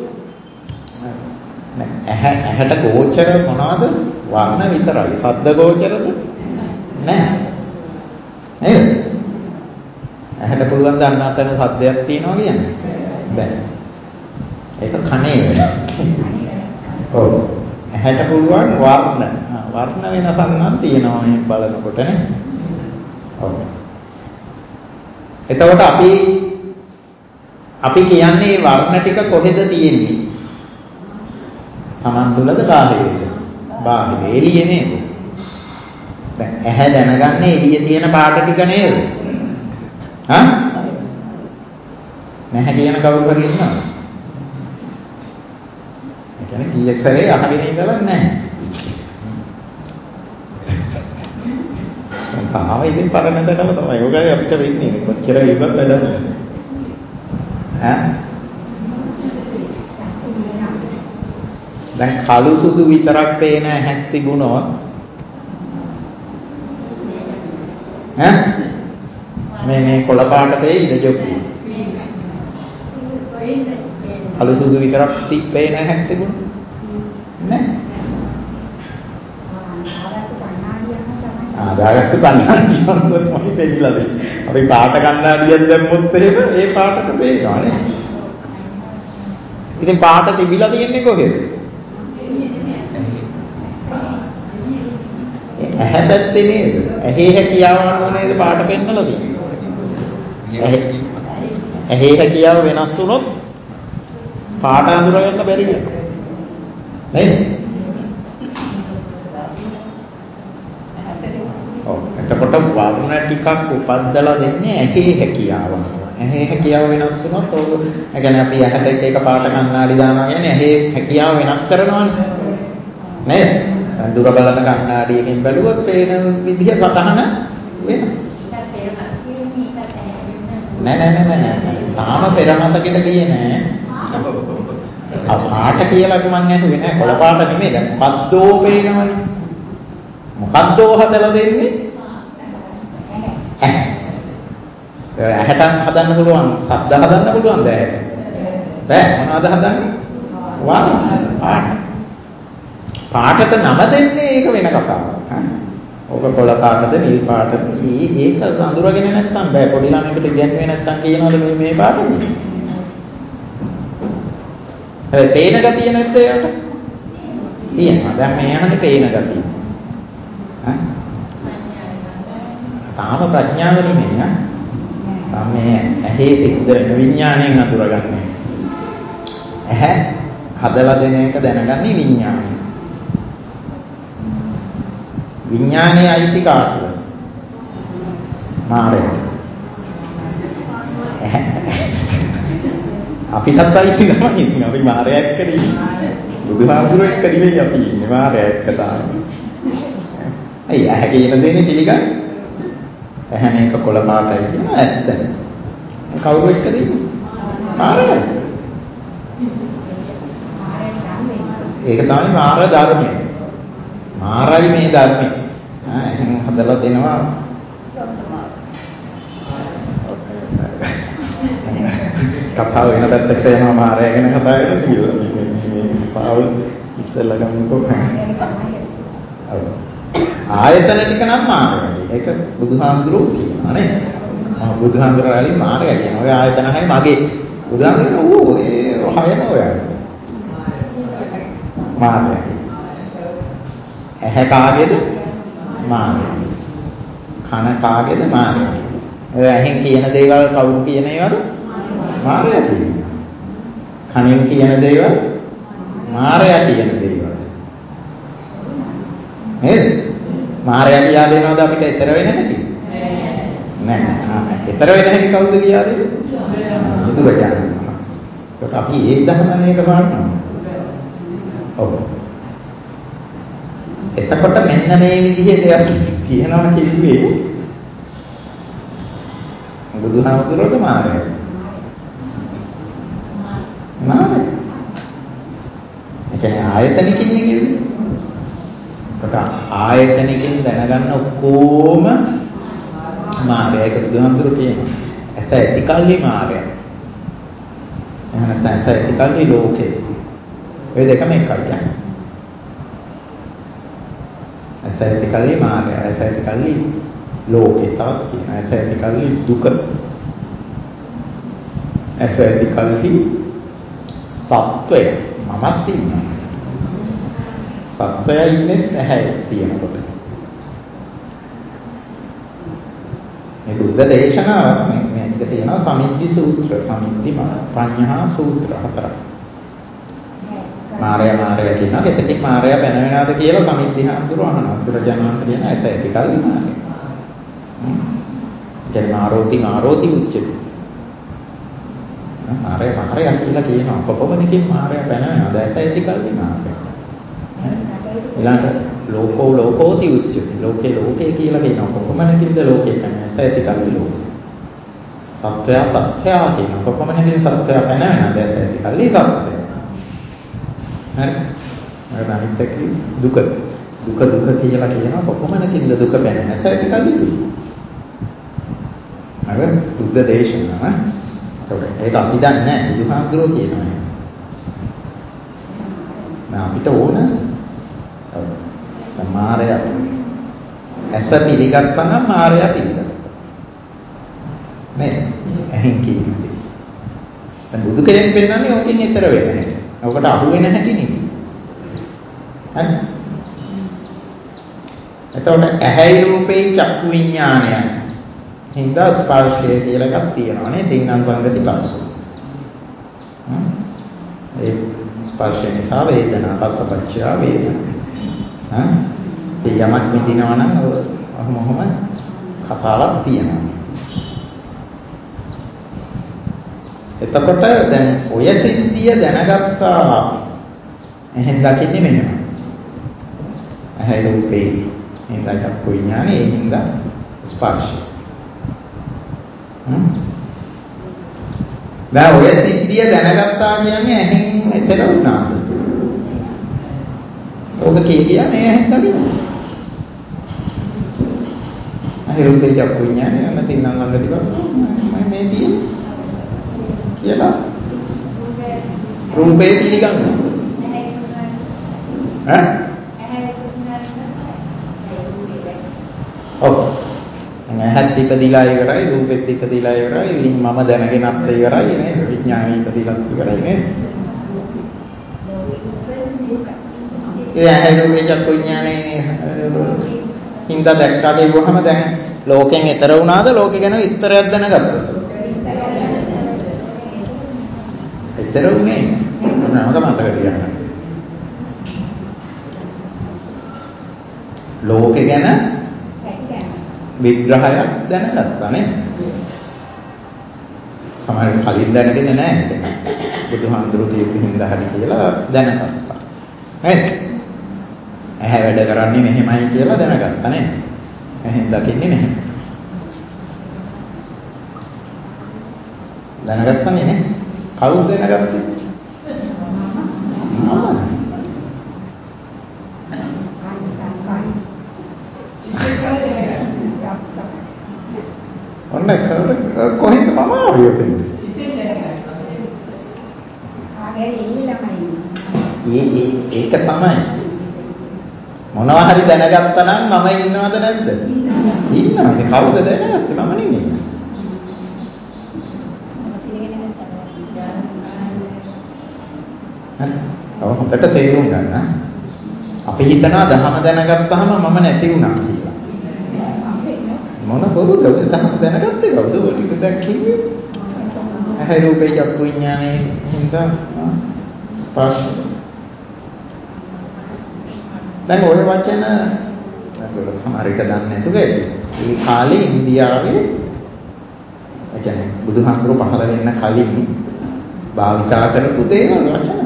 ඇහැට ගෝචර මොනවද? වර්ණ විතරයි. ශබ්ද ගෝචරද? නැහැ. නේද? ඇහැට පුළුවන් දන්න අතර ශබ්දයක් තියෙනවා කියන්නේ. බෑ. ඒක කනේ වැඩ. ඔව්. ඇහැට පුළුවන් වර්ණ. වර්ණ වෙනසක් නම් තියෙනවා මේ බලනකොට නේ. ඔව්. එතකොට අපි කියන්නේ වර්ණ ටික කොහෙද තියෙන්නේ? Taman තුලද බාහිරද? බාහිර එළියේ නේද? දැන් ඇහැ දැනගන්නේ එළියේ තියෙන පාට ටික නේද? හා? නැහැ කියන කවුරු හරි ඉන්නවද? ඒ කියන්නේ කීයක් සැරේ අහගෙන ඉඳලා නැහැ. තාම ඉතින් පරණ තැනම තමයි. ඔකයි අපිට වෙන්නේ. කොච්චර ඉවත් වැඩද? ඈ? දැන් කළු සුදු විතරක් පේන හැක් තිබුණොත් ඈ මේ කොළ පාට පෙයිද ජොක්කු? කළු සුදු විතරක් පේන හැක් තිබුණොත් නෑ. දාගත්ත කණ්ණාඩියක් තමයි පෙන්නලා දෙන්නේ. අපි පාට කණ්ණාඩියක් දැම්මොත් එහෙම ඒ පාටට පේනවා නේ. ඉතින් පාට තිබිලා තියෙන්නේ කොහෙද? ඇහැ පැත්තේ නේද? ඇහි හැකියාව අනුව නේද පාට පෙන්නලා තියෙන්නේ. ඇහි හැකියාව වෙනස් වුණොත් පාට අඳුරගන්න බැරි වෙනවා. නේද? එතකොට වර්ණ ටිකක් උපද්දලා දෙන්නේ ඇහි හැකියාව. ඇහි හැකියාව වෙනස් වුණොත් ඔය කියන්නේ අපි ඇහැට එක පාට කණ්ණාඩි දානවා කියන්නේ ඇහි හැකියාව වෙනස් කරනවානේ. නේද? දැන් දුර බලන කණ්ණාඩියකින් බැලුවොත් පේන විදිහ සතහන වෙනස්. නෑ. තාම පෙර මතකෙට ගියේ නෑ. පාට කියලා මම ඇහුවේ නෑ. කොළ පාට නෙමෙයි. දැන් මොකද්දෝ පේනවනේ. මොකද්දෝ හදලා දෙන්නේ? ඇහැට හදන්න පුළුවන්, ශබ්ද හදන්න පුළුවන් දැන්. බෑ මොනවද හදන්නේ? පාට. පාටට නම දෙන්නේ ඒක වෙන කතාවක්. ඕක කොළ පාටද, නිල් පාටද? ඒක අඳුරගෙන නැත්තම් බෑ. පොඩි ළමයෙකුට ඉගෙනුවේ නැත්තම් කියනවද මේ පාට කියන්නේ? හැබැයි පේන ගතිය නැද්ද එයාට? තියෙනවා. දැන් මේ යහනේ පේන ගතිය. තාම ප්‍රඥාව නෙමෙයි ඈ. තාම මේ ඇහි සිද්ධ වෙන විඥාණයෙන් අඳුරගන්නේ. ඇහැ හදලා දෙන එක දැනගන්නේ විඥාණය. විඥානයේ අයිති කාටද? මාරයට. අපිටත් අයිති තමයි. අපි මාරය එක්ක නෙවෙයි. බුදුහාමුදුරුවෝ එක්ක නෙවෙයි අපි ඉන්නේ. මාරය එක්ක තමයි. අය ඇහැ කියන දෙන්නේ පිළිගන්නේ. ඇහැ මේක කොළ පාටයි කියන ඇත්ත. කවුරු එක්කද ඉන්නේ? මාරය. ඒක තමයි මාර ධර්මය. මාරයි මේ ධර්මය. එහෙනම් හදලා දෙනවා. කතාව වෙන පැත්තකට යනවා මාරය ගැන කතා කරන්නේ. පාවල් ඉස්සෙල්ලා ගමුකෝ. ආයතන ටික නම් මාරයයි. ඒක බුදුහාමුදුරුවෝ කියනවා නේද? බුදුහාමුදුරුවෝ මාරය කියනවා. ඔය ආයතන හයි මගේ. බුදුහාමුදුරුවෝ ඒ හයම ඔයාගේ. මාරය. ඇහැ කාගේද? මාරය. කන කාගේද? මාරය. ඇහෙන් කියන දේවල් කවුරු කියන ඒවාද? මාරය කියනවා. කනෙන් කියන දේවල් මාරය කියන දේවල්. නේද? මාරය කියා දෙනවද අපිට ඈතර වෙන හැටි? නෑ. ඈතර වෙන හැටි කවුද කියා දෙන්නේ? බුදුරජාණන් වහන්සේ. ඒකට අපි ඒ ධර්ම නේද පාඩම්. ඔව්. එතකොට මෙන්න මේ විදිහේ දෙයක් කියනවා කිව්වේ බුදුහාමුදුරුවෝද මාරයද? මාරය. ඒ කියන්නේ ආයතනකින් කිව්වේ. කොට ආයතනකින් දැනගන්න ඔක්කොම මාරය. ඒක බුදුහාමුදුරුවෝ කියනවා. ඇස ඇතිකල්ලි මාරය. එහෙම නැත්නම් ඇස ඇතිකල්ලි ලෝකේ. ඔය දෙකම එකයි. ඇස ඇතිකල්ලි මාරය. ඇස ඇතිකල්ලි ලෝකේ. තවත් කියනවා ඇස ඇතිකල්ලි දුක. ඇස ඇතිකල්ලි සත්වය. මමත් ඉන්නවා. සත්වය ඉන්නේ නැහැ තියෙනකොට. මේ බුද්ධ දේශනාවක් මේ ටික තියෙනවා සමිද්ධි සූත්‍ර, සමිද්ධි පඤ්ඤා සූත්‍ර හතරක්. මාරය කියනවා කෙතෙක් මාරය පැන වෙනවද කියලා සමිද්ධි හඳුර අහනවා. බුදුරජාණන් කියන ඇස ඇති කල්ලි මාරය. කියන්නේ මාරෝති උච්චති. මාරය කියලා කියනවා. කොපමණකින් මාරය පැන වෙනවද? ඇස ඇති කල්ලි මාරය. ඊළඟට ලෝකෝති උච්චති. ලෝකේ කියලා කියනවා. කොපමණකින්ද ලෝකේ කියන්නේ ඇස ඇති කල්ලි ලෝකේ. සත්වයා කියනවා. කොපමණකින් සත්වයා පැනවෙනද ඇස ඇති කල්ලි සත්වය. හරි. මම අනිත් එක දුක කියලා කියනවා. කොපමණකින්ද දුක පැනවෙන ඇස ඇති කල්ලි දුක. හරි. බුද්ධ දේශනාව. ඒක අපි දන්නේ නැහැ. බුදුහාමුදුරුවෝ කියනවා. අපිට ඕන මායя ඇස පිළිගත්තා නම් මායя පිළිගත්තා නේ ඇහින් කියන්නේ දැන් බුදු කෙනෙක් පෙන්නන්නේ ඕකෙන් ඈතර වෙන්න හැටි. ඔකට අහු වෙන හැටි නෙකි. හරි. එතකොට ඇහැයි රූපේ චක්කු විඥානයයි. හින්දා ස්පර්ශය කියලා එකක් තියෙනවා නේ. තින්නම් සංගති පස්ස. ඒ ස්පර්ශය නිසා වේදනා පස්සපච්චය වේදනා. යමක් විඳිනවා නම් ඔහොම කතාවක් තියෙනවා. එතකොට දැන් ඔය සිද්ධිය දැනගත්තා එහෙන් දකින්නේ මෙහෙම. ඇහැ රූපේ හින්දා චක්කු විඥානේ ඒ හින්දා ස්පර්ශය. දැන් ඔය සිද්ධිය දැනගත්තා කියන්නේ ඇහෙන් එතර වුණාද? ඔබ කියන්නේ ඇහෙන් දකින්න. ඇහැ රූපේ චක්කු විඥානේ යන තින්නම් ළඟදී වස් මේ තියෙන්නේ කියලා රූපේ පිළිගන්නවා. ඈ? ඔව්. ඇහත් ඉපදිලා ඉවරයි රූපෙත් ඉපදිලා ඉවරයි මම දැනගෙනත් ඉවරයි නේද? විඥානය ඉපදිලාත් ඉවරයි නේද? ඒ ඇහැ රූපේ චක්කු විඥානේ හින්දා දැක්කා කියවහම දැන් ලෝකෙන් එතර වුණාද? ලෝකේ ගැන විස්තරයක් දැනගත්තද? එතර වුණේ නෑ. මතක තියාගන්න. ලෝකේ ගැන විග්‍රහයක් දැනගත්තා නේ. සමහර කලින් දැනගෙන නැහැ. බුදුහාමුදුරුවෝ කියපු හින්දා හරි කියලා දැනගත්තා. නේද? ඇහැ වැඩ කරන්නේ මෙහෙමයි කියලා දැනගත්තා නේද? ඇහෙන් දකින්නේ මෙහෙම. දැනගත්තනේ නේ. කවුද දැනගත්තේ? ඔන්න කොහෙන්ද මම ආවේ උතෙන්? ඒක තමයි. මොනවා හරි දැනගත්තා නම් මම ඉන්නවද නැද්ද? ඉන්නවා. ඉතින් කවුද දැනගත්තේ? මම නෙමෙයි. හරි. හොඳට තේරුම් ගන්න. අපි හිතනවා ධහම දැනගත්තාම මම නැති වුණා කියලා. මොන බොරුද? ධහම දැනගත්තේ කවුද? ඔලික දැක්කේ. ඇහැ රූපේ චක්කු විඥානේ හින්දා ස්පර්ශ. දැන් ওই වචන අගොල්ලෝ සමහර එක දන්නේ නැතුව ඇති. ඒ කාලේ ඉන්දියාවේ ඒ කියන්නේ බුදුහාමුදුරුවෝ පහළ වෙන්න කලින් භාවිතා කරපු දේවල් වචන.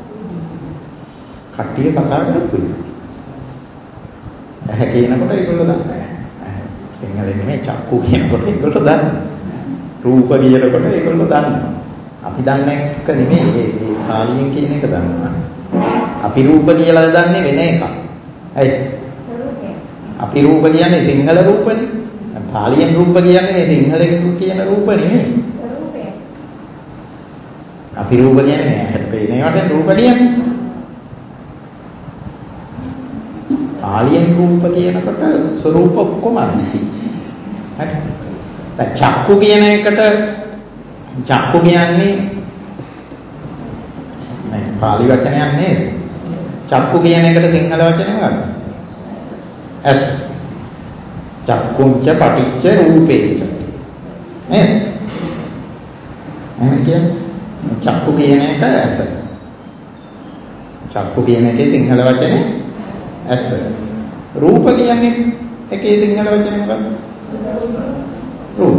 කට්ටිය කතා කරපු එක. ඇහැ කියනකොට ඒගොල්ලෝ දන්නේ. සිංහලෙන් නෙමෙයි චක්කු කියනකොට ඒගොල්ලෝ දන්නේ. රූප කියනකොට ඒගොල්ලෝ දන්නවා. අපි දන්නේ එක නෙමෙයි ඒ කාලියෙන් කියන එක දන්නවා. අපි රූප කියලා දන්නේ වෙන එකක්. ඇයි? අපි රූප කියන්නේ සිංහල රූපනේ. පාලියෙන් රූප කියන්නේ මේ සිංහලෙන් කියන රූප නෙමෙයි. අපි රූප කියන්නේ ඇහැට පේන ඒවාට රූප කියන්නේ. පාලියෙන් රූප කියනකොට ස්වરૂප ඔක්කොම අනිති. හරි. දැන් චක්කු කියන එකට චක්කු කියන්නේ මේ පාලි වචනයක් නේද? චක්කු කියන එකට සිංහල වචනේ මොකක්ද? ඇස්. චක්කුංච පටිච්ච රූපේච. නේද? එහෙනම් කියන්නේ චක්කු කියන එක ඇස. චක්කු කියන එකේ සිංහල වචනේ ඇස. රූප කියන්නේ එකේ සිංහල වචනේ මොකක්ද? රූප.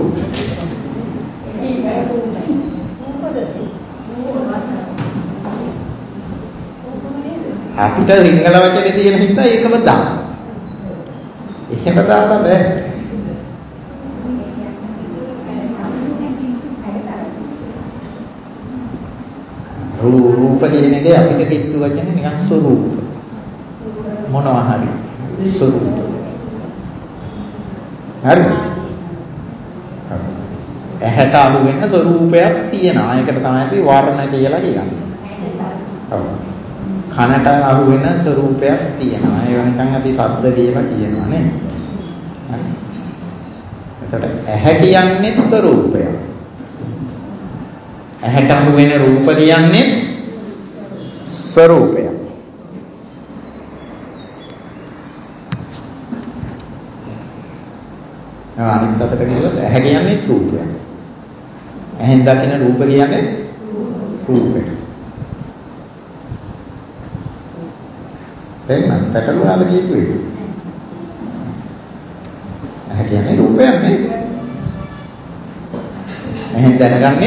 අපිට සිංහල වචනේ තියෙන හින්දා ඒකම දාන්න. එහෙම දාලා බෑ. රූප කියන එකේ අපිට කිට්ටු වචනේ නිකන් ස්වරූප. මොනවා හරි ස්වරූප. හරි. ඇහැට අහු වෙන ස්වරූපයක් තියෙනවා. ඒකට තමයි අපි වර්ණ කියලා කියන්නේ. ඔව්. කනට අහු වෙන ස්වරූපයක් තියෙනවා. ඒක නිකන් අපි ශබ්ද කියලා කියනවා නේ. හරි. එතකොට ඇහැ කියන්නේ ස්වරූපයක්. ඇහැට අහු වෙන රූප කියන්නේ ස්වරූපයක්. අනිත් අතට කිව්වොත් ඇහැ කියන්නේ රූපයක්. ඇහෙන් දකින රූප කියන්නේ රූපයක්. තේරුණාද? පැටලුවාද කියපු එක? ඇහැ කියන්නේ රූපයක් නේ. ඇහෙන් දැනගන්නේ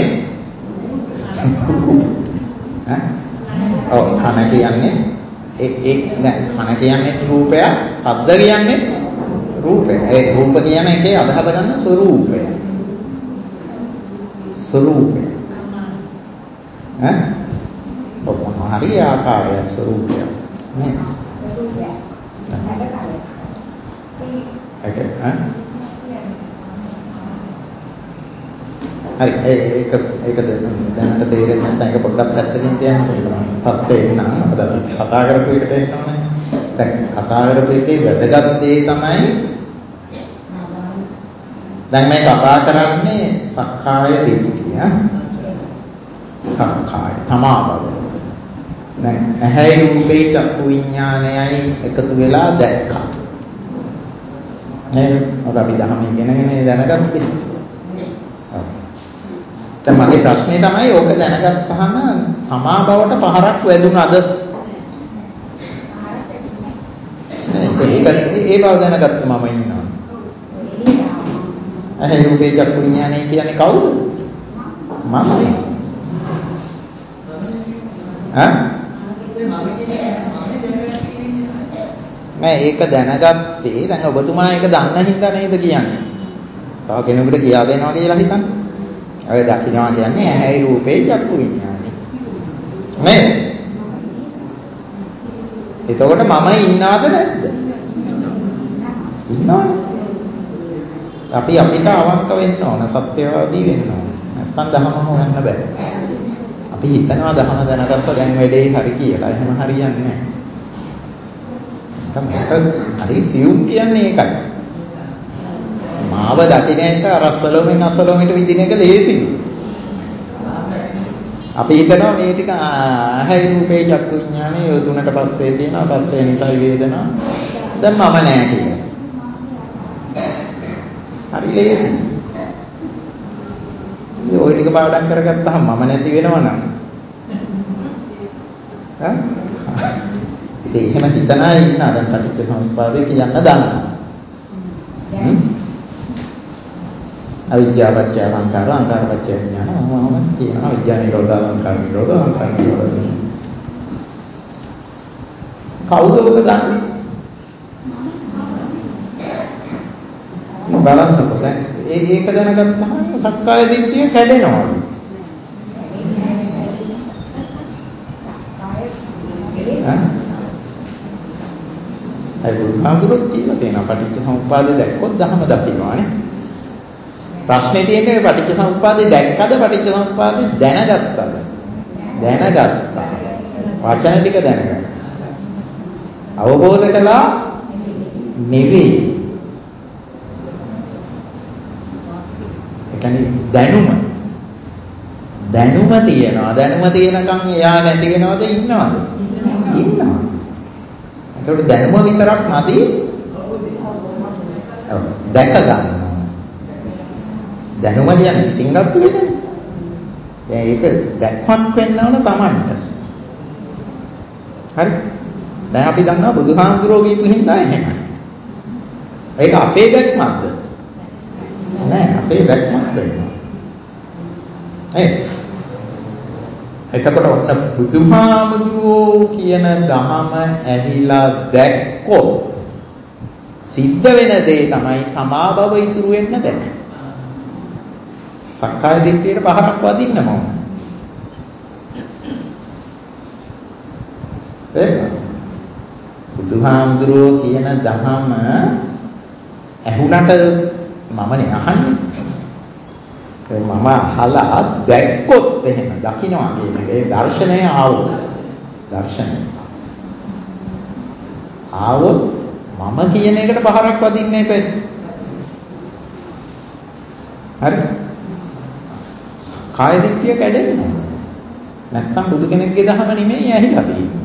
ඈ? ඔව් කන කියන්නේ නෑ කන කියන්නේ රූපයක්, ශබ්ද කියන්නේ රූපය. ඒ රූප කියන එකේ අදහස ගන්න ස්වરૂපය. ස්වરૂපය. ඈ? ඔක්කොම හරි ආකාරයක් ස්වરૂපය. නේ? ඒක හරි ඒක දැනට තේරෙන්නේ නැත්නම් ඒක පොඩ්ඩක් පැත්තකින් තියන්න පුළුවන්. පස්සේ එන්නම් අපිට කතා කරපු එකට එන්න ඕනේ. දැන් කතා කරපු එකේ වැදගත් දේ තමයි දැන් මේ කතා කරන්නේ සක්කාය දිට්ඨිය. සක්කාය තමා බව. දැන් ඇහැයි රූපේ චක්කු විඥානයයි එකතු වෙලා දැක්කා. නේද? ඔක අපි ධර්මයේ ඉගෙනගෙන දැනගත්තේ. දැන් මගේ ප්‍රශ්නේ තමයි ඕක දැනගත්තාම තමා බවට පහරක් වැදුනද? ඒක ඒ බව දැනගත්ත මම ඉන්නවා. ඇහැ රූපේ චක්කු විඥානය කියන්නේ කවුද? මමනේ. ඈ? නෑ ඒක දැනගත්තේ දැන් ඔබතුමා ඒක දන්න හින්දා නේද කියන්නේ. තව කෙනෙකුට කියා දෙනවා කියලා හිතන්න. ඔය දකින්නවා කියන්නේ ඇහැයි රූපේ චක්කු විඥානය. නේද? එතකොට මම ඉන්නවද නැද්ද? ඉන්නවනේ. අපි අපිට අවංක වෙන්න ඕන, සත්‍යවාදී වෙන්න ඕන. නැත්තම් ධර්ම හොයන්න බෑ. අපි හිතනවා ධර්ම දැනගත්ත දැන් වැඩේ හරි කියලා. එහෙම හරියන්නේ නැහැ. හරි සියුම් කියන්නේ ඒකයි. මාව දකින්න එක රසලොමින් අසලොමිට විදින එක ලේසියි. අපි හිතනවා මේ ටික ඇහැයි රූපේ චක්කු විඥානේ ඔය තුනට පස්සේ කියනවා පස්සේ නිසයි වේදනා දැන් මම නෑ කියලා. හරි ලේසි. මේ ඔය ටික පාඩම් කරගත්තාම මම නැති වෙනවනම් ඈ ඉතින් එහෙම හිතන අය ඉන්නා දැන් පටිච්ච සමුප්පාදේ කියන්න දන්නවා. අවිද්‍යාව පත්‍ය සංඛාර සංඛාර පත්‍ය විඥාන මොනවද කියනවා විඥාන නිරෝධ සංඛාර නිරෝධ සංඛාර නිරෝධ. කවුද ඔබ දන්නේ? බලන්නකො දැන් ඒක දැනගත්තාම සක්කාය දිට්ඨිය කැඩෙනවලු. ඒ බුදුහාමුදුරුවෝ කියලා තියෙනවා පටිච්ච සමුප්පාදේ දැක්කොත් ධර්ම දකින්නවානේ. ප්‍රශ්නේ තියෙන්නේ පටිච්ච සමුප්පාදේ දැක්කද පටිච්ච සමුප්පාදේ දැනගත්තද? දැනගත්තා. වචන ටික දැනගත්තා. අවබෝධ කළා නෙවෙයි. ඒ කියන්නේ දැනුම තියෙනවා. දැනුම තියෙනකන් එයා නැති වෙනවද ඉන්නවද? ඉන්නවා. ඒකට දැනුම විතරක් නැති දැක ගන්න. දැනුම කියන්නේ පිටින් ගත්ත වෙන්නේ. දැන් ඒක දැක්මක් වෙන්න ඕන Tamanට. හරි? දැන් අපි දන්නවා බුදුහාමුදුරුවෝ කියපු හින්දා එහෙමයි. ඒක අපේ දැක්මක්ද? නෑ අපේ දැක්මක් වෙනවා. එතකොට ඔන්න බුදුහාමුදුරුවෝ කියන ධම ඇහිලා දැක්කොත් සිද්ධ වෙන දේ තමයි තමා බව ඉතුරු වෙන්න බෑ. සක්කාය දිට්ඨියට පහරක් වදින්න ඕන. බුදුහාමුදුරුවෝ කියන ධම ඇහුණට මමනේ අහන්නේ. මම අහලා දැක්කොත් එහෙම දකින්නවා කියන ඒ දර්ශනය ආවොත් මම කියන එකට පහරක් වදින්නේ නැහැ. හරි? කාය දිට්ඨිය කැඩෙන්නේ නැත්තම් බුදු කෙනෙක්ගේ දහම නෙමෙයි ඇහිලා තියෙන්නේ.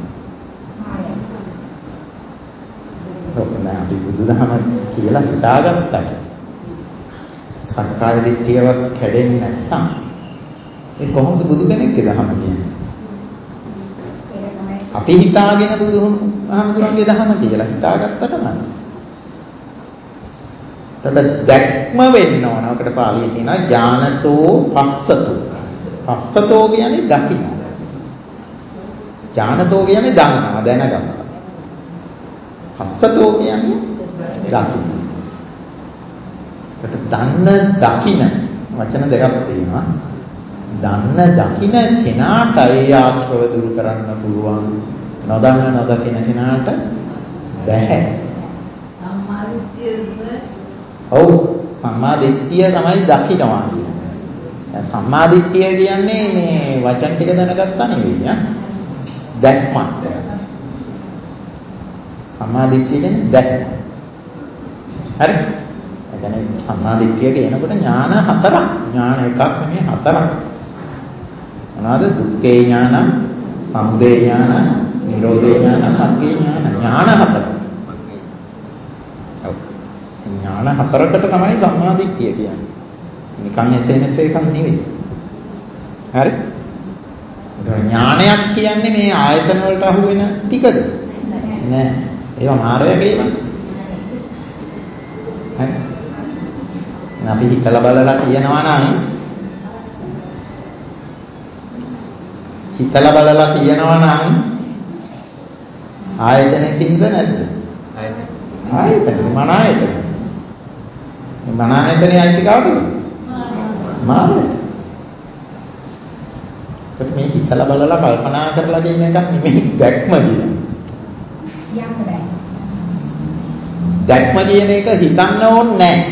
අපි බුදුදහම කියලා හිතාගත්තට සක්කාය දිට්ඨියවත් කැඩෙන්නේ නැත්තම් ඒ කොහොමද බුදු කෙනෙක්ගේ දහම කියන්නේ? අපි හිතාගෙන බුදුහාමුදුරන්ගේ දහම කියලා හිතාගත්තට නේද? එතකොට දැක්ම වෙන්න ඕන. ඔකට පාළියේ තියෙනවා ඥානතෝ පස්සතෝ. පස්සතෝ කියන්නේ දකින්න. ඥානතෝ කියන්නේ දන්නවා, දැනගත්තා. පස්සතෝ කියන්නේ දකින්න. එතකොට දන්න දකින්න වචන දෙකක් තියෙනවා. දන්න දකින්න කෙනාට ඒ ආශ්‍රව දුරු කරන්න පුළුවන්. නොදන්න නොදකින කෙනාට බැහැ. ඔව් සම්මා දිට්ඨිය තමයි දකින්නවා කියන්නේ. දැන් සම්මා දිට්ඨිය කියන්නේ මේ වචන ටික දැනගත්තා නෙවෙයි ඈ. දැක්මක්. සම්මා දිට්ඨිය කියන්නේ දැක්ම. හරි? ඒ කියන්නේ සම්මා දිට්ඨිය කියනකොට ඥාන හතරක්. ඥාන එකක් නෙමෙයි හතරක්. මොනවාද? දුක්ඛේ ඥාන, සමුදය ඥාන, නිරෝධේ ඥාන, මග්ගේ ඥාන. ඥාන හතර. ඥාන හතරකට තමයි සම්මා දිට්ඨිය කියන්නේ. නිකන් SMS එකක් නෙවෙයි. හරි? ඒක ඥානයක් කියන්නේ මේ ආයතන වලට අහු වෙන ටිකද? නෑ. ඒවා මාර්ගයේම. හරි? අපි හිතලා බලලා කියනවා නම් ආයතනකින්ද නැද්ද? ආයතන. මන ආයතන. මන ආයතනයේ අයිති කවුද? මානෙට. ඒක මේ හිතලා බලලා කල්පනා කරලා කියන එකක් නෙමෙයි දැක්ම කියන්නේ. දැක්ම කියන එක හිතන්න ඕනේ නැහැ.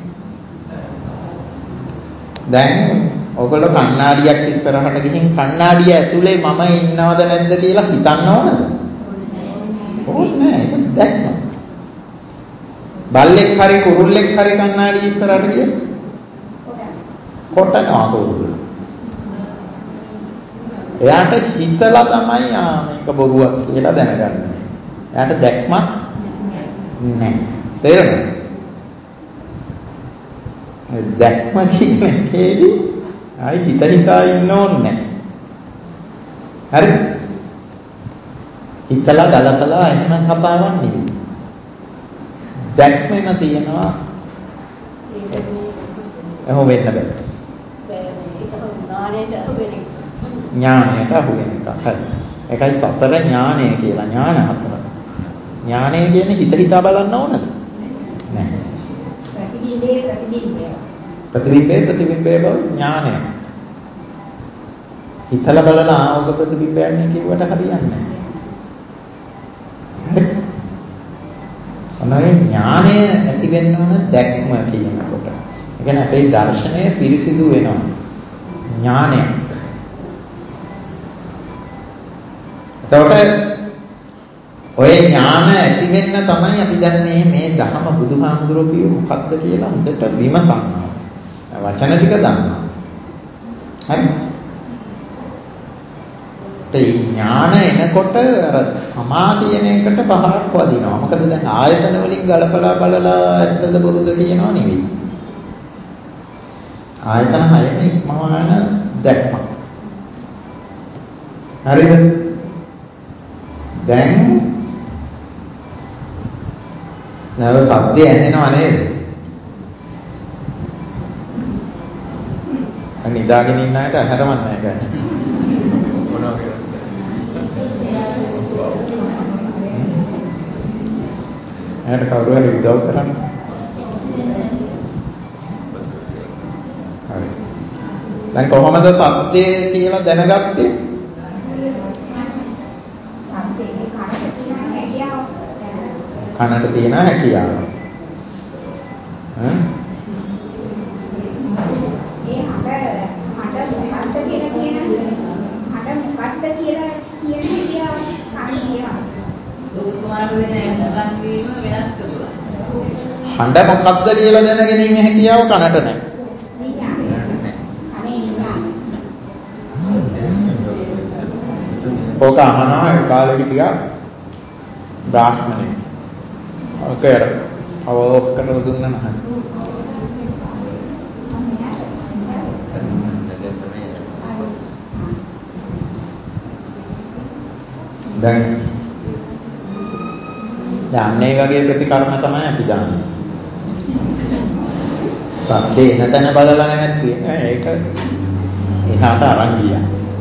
දැන් ඔයගොල්ලෝ කණ්ණාඩියක් ඉස්සරහට ගිහින් කණ්ණාඩිය ඇතුලේ මම ඉන්නවද නැද්ද කියලා හිතන්න ඕනද? ඕනේ නැහැ. ඒක දැක්ම. බල්ලෙක් හරි කුරුල්ලෙක් හරි කණ්ණාඩිය ඉස්සරහට ගිය කොටනවා කුරුල්ල. එයාට හිතලා තමයි මේක බොරුවක් කියලා දැනගන්නේ. එයාට දැක්මක් නැහැ. තේරෙනවද? දැක්ම කියන එකේදී ආයි හිතා ඉන්න ඕනේ නැහැ. හරි? හිතලා ගලපලා එහෙම කතාවක් නෙවෙයි. දැක්මෙම තියෙනවා. එහෙම වෙන්න බෑ. ඥානයට අහු වෙන එක. හරි. ඒකයි සතර ඥානය කියලා. ඥාන හතර. ඥානය කියන්නේ හිතා බලන්න ඕනද? නැහැ. ප්‍රතිබිම්බේ බව ඥානය. හිතලා බලලා ආවක ප්‍රතිබිම්බයන්නේ කියුවට හරියන්නේ නැහැ. හරි. අනේ ඥානය ඇති වෙන්න ඕන දැක්ම කියනකොට. ඒ කියන්නේ අපේ දර්ශනය පිරිසිදු වෙනවා. ඥානයක්. එතකොට ඔය ඥාන ඇති වෙන්න තමයි අපි දැන් මේ ධහම බුදුහාමුදුරුවෝ කියු මොකක්ද කියලා හොඳට විමසනවා. වචන ටික දන්නවා. හරි? ඒ ඥාන එනකොට අර තමා කියන එකට පහරක් වදිනවා. මොකද දැන් ආයතන වලින් ගලපලා බලලා ඇත්තද බොරුද කියනවා නෙවෙයි. ආයතන හයම ඉක්මවන දැක්මක්. හරිද? දැන් නේද සද්දය ඇහෙනව නේද? නිදාගෙන ඉන්න අයට හැරවන්නේ නැහැ. එයාට කවුරු හරි උදව් කරන්න. හරි. දැන් කොහොමද සත්‍ය කියලා දැනගත්තේ? කනට තියෙන හැකියාව. හඬ මොකක්ද කියලා දැනගෙන ඉන්න හැකියාව කනට නැහැ. ඕක අහනවා ඒ කාලෙක ටිකක් බ්‍රාහ්මණෙක්. ඔකේ අවෝස් කරලා දුන්නා නැහැ. දැන් මේ වගේ ප්‍රතිකර්ම තමයි අපි දාන්නේ. සද්දේ එන තැන බලලා නැමැත්තුවේ නෑ ඒක එහාට අරන් ගියා.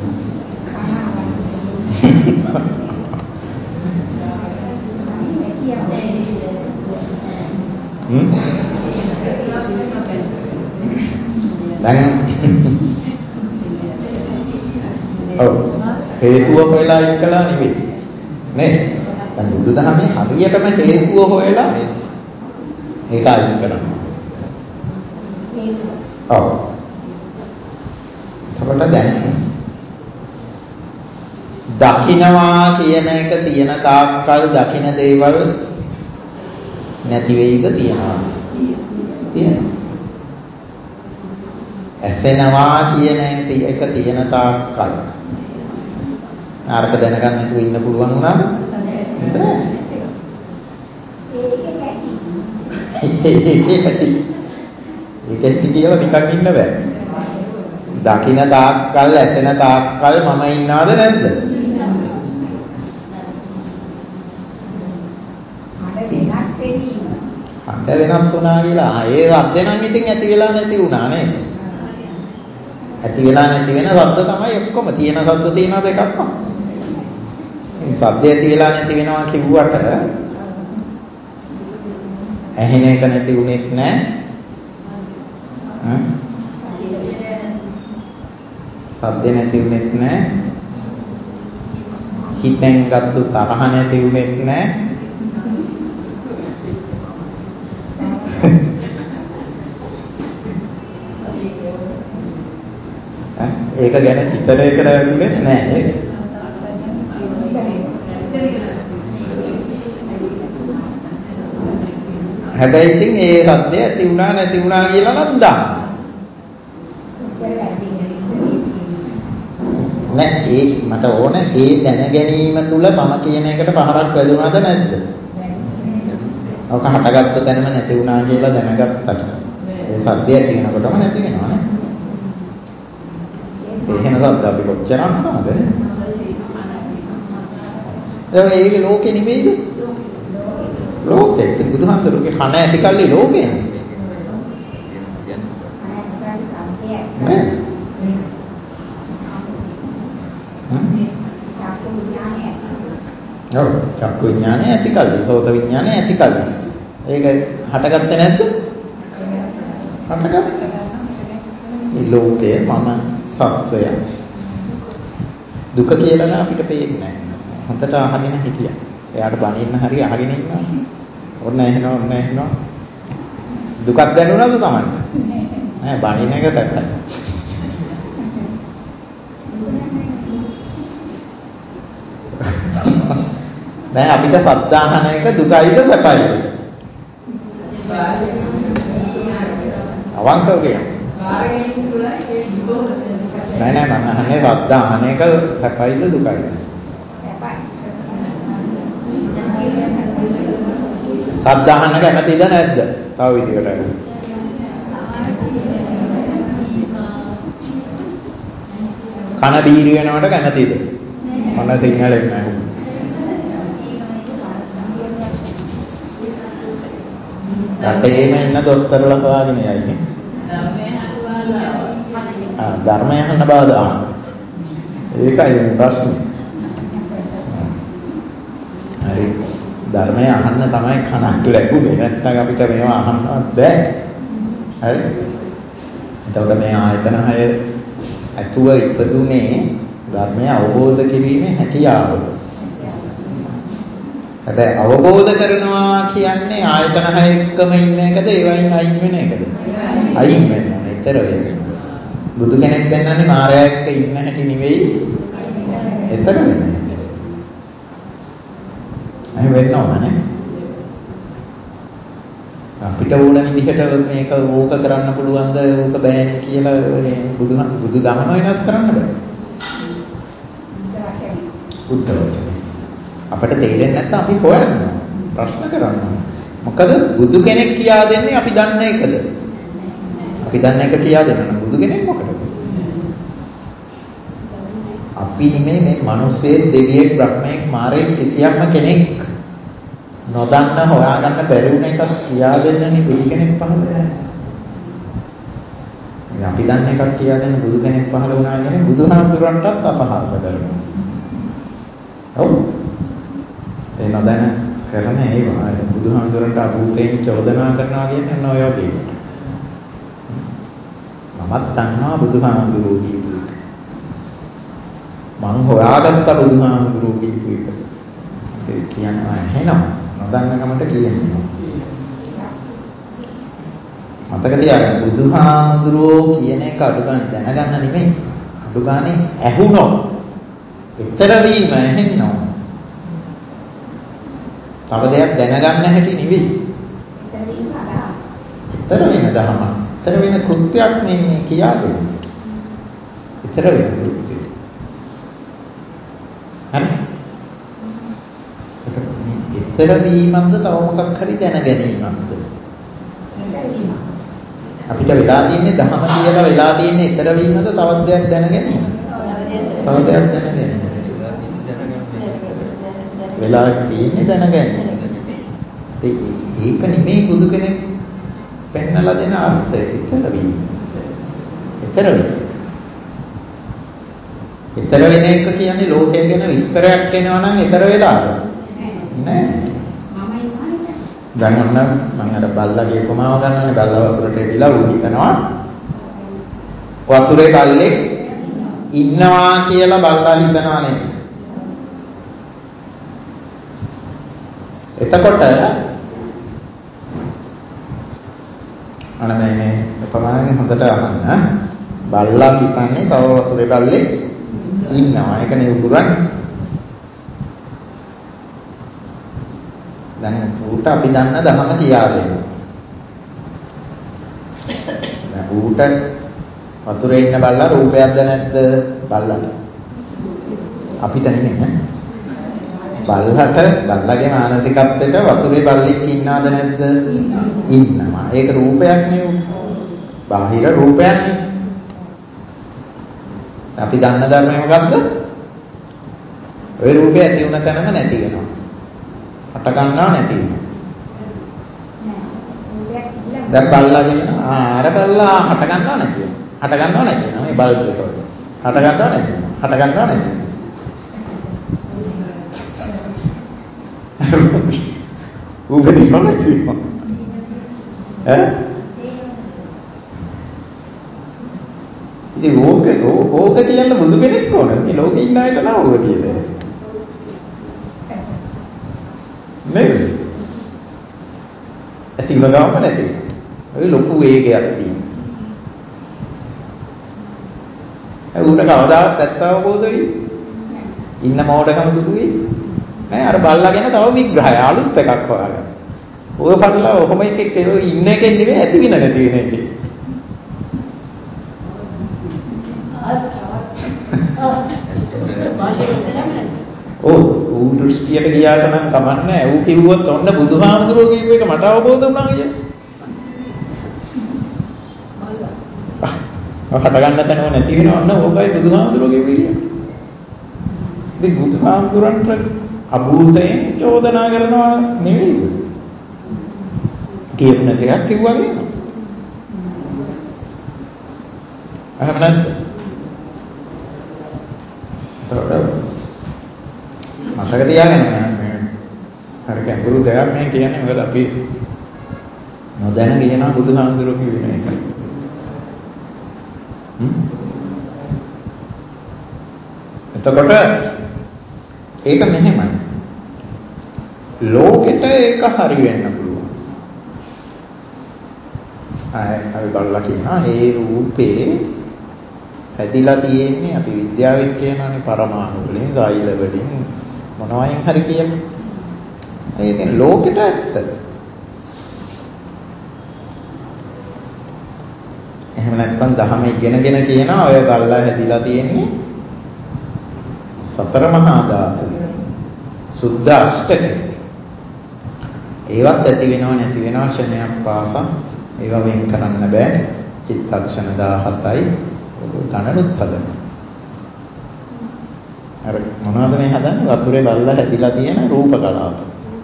දැන් ඔව් හේතුව හොයලා ඉක්කලා නෙවෙයි නේද? දැන් බුදුදහමේ හරියටම හේතුව හොයලා ඒක අයින් කරනවා. ඔව්. එතකොට දැන් දකින්නවා කියන එක තියෙන තාක්කල් දකින්න දේවල් නැති වෙයිද තියනවා? තියෙනවා. ඇසෙනවා කියන එක තියෙන තාක්කල් ආරක දැනගන්න නැතුව ඉන්න පුළුවන් වුණාද? බෑ. ඒකෙත් කියලා නිකන් ඉන්න බෑ. දකින්න තාක්කල් ඇසෙන තාක්කල් මම ඉන්නවද නැද්ද? හඬ වෙනස් වුණා කියලා. ඒ රද්ද නම් ඉතින් ඇති වෙලා නැති වුණා නේද? ඇති වෙලා නැති වෙන ශබ්ද තමයි ඔක්කොම තියෙන ශබ්ද තියෙනවා දෙකක්ම. ශබ්ද ඇති වෙලා නැති වෙනවා කිව්වට ඇහෙන එක නැති වුණෙත් නැහැ. ශබ්ද නැති වුණෙත් නැහැ. හිතෙන් ගත්තු තරහ නැති වුණෙත් නැහැ. ඒක ගැන හිතන එක නැතුනේ නෑ. හැබැයි ඉතින් ඒ සත්‍ය ඇති වුණා නැති වුණා කියලා නම් දාන්න. නෑ ඒ මට ඕන ඒ දැන ගැනීම තුල මම කියන එකට පහරක් වැදුණාද නැද්ද? ඔක හටගත්ත තැනම නැති වුණා කියලා දැනගත්තට ඒ සත්‍ය ඇති වෙනකොටම නැති වෙනවා නේ. එහෙන සද්ද අපි කොච්චර අහනවද නේ? ඒක ලෝකෙ නෙමෙයිද? ලෝකෙ. ඉතින් බුදුහාමුදුරුවෝ කන ඇති කල්ලි ලෝකෙනේ. නේද? ඔව් චක්කු විඥානය ඇති කල්ලි, සෝත විඥානය ඇති කල්ලි. ඒක හටගත්තේ නැද්ද? හටගත්තා. මේ ලෝකයේ මම සත්වය දුක කියලා අපිට පේන්නේ නැහැ. හොඳට අහගෙන හිටියා. එයාට බණින්න හරි අහගෙන ඉන්නවා. ඔන්න එහෙනවා. දුකක් දැනුණාද Tamanට? නෑ බණින්න එක සැපයි. දැන් අපිට සද්දාහන එක දුකයිද සැපයිද? අවංකව කියන්නේ. නෑ මම අහන්නේ සද්දාහන එක සැපයිද දුකයිද? සද්දාහන කැමතිද නැද්ද? තව විදිහකට අහන්න. කන බීරි වෙනවට කැමතිද? මොන සිංහලෙන් නෑ. රටේම ඉන්න දොස්තරලා හොයාගෙන යයිනේ. ධර්මය අහන්න බාධා. ඒකයි ප්‍රශ්නේ. හරි. ධර්මය අහන්න තමයි කනක් ලැබුණේ. නැත්නම් අපිට මේවා අහන්නවත් බෑ. හරි? එතකොට මේ ආයතන 6 ඇතුව ඉපදුනේ ධර්මය අවබෝධ කිරීමේ හැකියාව. හැබැයි අවබෝධ කරනවා කියන්නේ ආයතන 6 එක්කම ඉන්න එකද ඒවයින් අයින් වෙන එකද? අයින් වෙන්න ඕනේ. ඊතර වෙන්න. බුදු කෙනෙක් වෙන්නන්නේ මායя එක්ක ඉන්න හැටි නෙවෙයි. ඊතර වෙන හැටි. අය වෙන්න ඕනේ. අපිට ඕන විදිහට මේක ඕක කරන්න පුළුවන්ද ඕක බෑනේ කියලා බුදු දහම වෙනස් කරන්න බෑ. බුද්ධ වචනේ. අපිට තේරෙන්නේ නැත්නම් අපි හොයන්න ප්‍රශ්න කරන්න. මොකද බුදු කෙනෙක් කියා දෙන්නේ අපි දන්න එකද? අපි දන්න එක කියා දෙන්න නම් බුදු කෙනෙක් මොකටද? අපි නෙමෙයි මේ මිනිස්සේ දෙවියෙක් බ්‍රහ්මයෙක් මාරයෙක් කිසියම්ම කෙනෙක් නොදන්න හොයාගන්න බැරි වුණ එකක් කියා දෙන්නනේ බුදු කෙනෙක් පහළ වෙන්නේ. අපි දන්න එකක් කියා දෙන්න බුදු කෙනෙක් පහළ වුණා කියන්නේ බුදුහාමුදුරන්ටත් අපහාස කරනවා. ඔව්. ඒ නොදැන කරන ඒවා බුදුහාමුදුරන්ට අභූතයෙන් චෝදනා කරනවා කියන්නේ ඔය වගේ. මමත් දන්නවා බුදුහාමුදුරුවෝ කියපු එක. මං හොයාගත්ත බුදුහාමුදුරුවෝ කියපු එක. ඒ කියනවා එහෙනම් නොදන්න කමට කියනවා. මතක තියාගන්න බුදුහාමුදුරුවෝ කියන එක අඩු ගන්න දැනගන්න නෙමෙයි. අඩු ගානේ ඇහුනොත් ඊතර වීම ඇහෙන්න ඕන. තව දෙයක් දැනගන්න හැටි නෙවෙයි. ඊතර වෙන දහම. ඊතර වෙන කෘත්‍යයක් මේ කියා දෙන්නේ. ඊතර වෙන කෘත්‍යය. හරි? ඊතර වීමක්ද තව මොකක් හරි දැන ගැනීමක්ද? අපිට වෙලා තියෙන්නේ දහම කියලා වෙලා තියෙන්නේ ඊතර වීමද තවත් දෙයක් දැන ගැනීම? තව දෙයක් දැන ගැනීම. වෙලා තියෙන්නේ දැන ගැනීම. ඒක නෙමෙයි බුදු කෙනෙක් පෙන්නලා දෙන අර්ථය ඊතර වීම. ඊතර වීම. ඊතර වෙන එක කියන්නේ ලෝකය ගැන විස්තරයක් එනවා නම් ඊතර වෙලාද? නෑ. දැන් මම අර බල්ලගේ උපමාව ගන්නනේ. බල්ලා වතුරට එවිලා ඌ හිතනවා වතුරේ බල්ලෙක් ඉන්නවා කියලා බල්ලා හිතනවා නේද? එතකොට අන්න මේ උපමාවෙන් හොඳට අහන්න. බල්ලා හිතන්නේ තව වතුරේ බල්ලෙක් ඉන්නවා. ඒකනේ උගුරන්නේ. දැන් ඌට අපි දන්න ධම කියා දෙනවා. දැන් ඌට වතුරේ ඉන්න බල්ලා රූපයක්ද නැද්ද බල්ලට? අපිට නෙමෙයි. බල්ලගේ මානසිකත්වයට වතුරේ බල්ලෙක් ඉන්නවද නැද්ද? ඉන්නවා. ඒක රූපයක් නෙවෙයි. බාහිර රූපයක් නෙවෙයි. අපි දන්න ධර්මය මොකද්ද? ওই රූපය ඇති වුණ තැනම නැති වෙනවා. හට ගන්නව නැති වෙනවා. දැන් බල්ලා කියනවා අර බල්ලා හට ගන්නව නැති වෙනවා. හට ගන්නව නැති වෙනවා. මේ බල්බ් එක වගේ. හට ගන්නව නැති වෙනවා. හට ගන්නව නැති වෙනවා. උගදී නැති වෙනවා. ඈ? ඉතින් ඕක කියන්න බුදු කෙනෙක් ඕන. මේ ලෝකේ ඉන්න අයට නම් ඕක කියන්නේ. නේද? ඇති වුණාම නැති. ඔය ලොකු වේගයක් තියෙනවා. ඒ උඩ කවදාවත් ඇත්ත අවබෝධ වෙයි. ඉන්න මෝඩකම දුරු වෙයි. අර බල්ලා ගැන තව විග්‍රහය අලුත් එකක් හොයාගන්න. ඔය පටලා ඔහොම එකෙක් ඒ ඉන්න එකෙන් නෙවෙයි ඇති වෙන නැති වෙන එකේ. ඌ දෘෂ්ටියට ගියාට නම් කමන්නේ. ඌ කිව්වොත් ඔන්න බුදුහාමුදුරුවෝ කියපු එක මට අවබෝධ වුණා කියලා. හට ගන්න තැනම නැති වෙනවා නම් ඕකයි බුදුහාමුදුරුවෝ කියපු එක. ඉතින් බුදුහාමුදුරන්ට අභූතයෙන් චෝදනා කරනවා නෙවෙයි. කියපු නැති එකක් කිව්වා වෙනවා. එහෙම නැද්ද? මතක තියාගන්න මේ හරි ගැඹුරු දෙයක් මේ කියන්නේ. මොකද අපි නොදැන කියනවා බුදුහාමුදුරුවෝ කියන එක. එතකොට ඒක මෙහෙමයි. ලෝකෙට ඒක හරි වෙන්න පුළුවන්. අපි බලලා කියනවා ඒ රූපේ හැදිලා තියෙන්නේ අපි විද්‍යාවෙන් කියනවානේ පරමාණු වලින්, සෛල වලින් මොනවයින් හරි කියලා. ඒ ඉතින් ලෝකෙට ඇත්ත. එහෙම නැත්නම් දහම ඉගෙනගෙන කියනවා ඔය ගල්ලා හැදිලා තියෙන්නේ සතර මහා ධාතු. සුද්ධ අෂ්ටක. ඒවත් ඇති වෙනව නැති වෙනව ක්ෂණයක් පාසා ඒවා වෙන් කරන්න බෑ. චිත්තක්ෂණ 17යි ගණනුත් හදනවා. අර මොනවද මේ හදන්නේ? වතුරේ බලලා හැදිලා තියෙන රූප කලාප.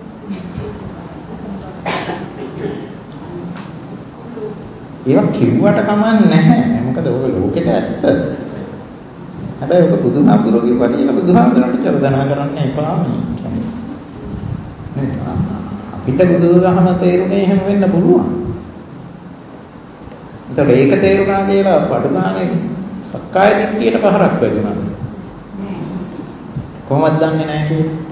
ඒවා කිව්වට කමන්නේ නැහැ. මොකද ඔය ලෝකෙට ඇත්ත. හැබැයි ඔක බුදුහාමුදුරුවෝ කිව්වා කියලා බුදුහාමුදුරන්ට චෝදනා කරන්න එපා මේ කියන්නේ. අපිට බුදුදහම තේරුනේ එහෙම වෙන්න පුළුවන්. ඒතකොට ඒක තේරුණා කියලා බඩුගානේ සක්කාය දිට්ඨියට පහරක් වැදුනාද? නෑ. කොහොමද දන්නේ නැහැ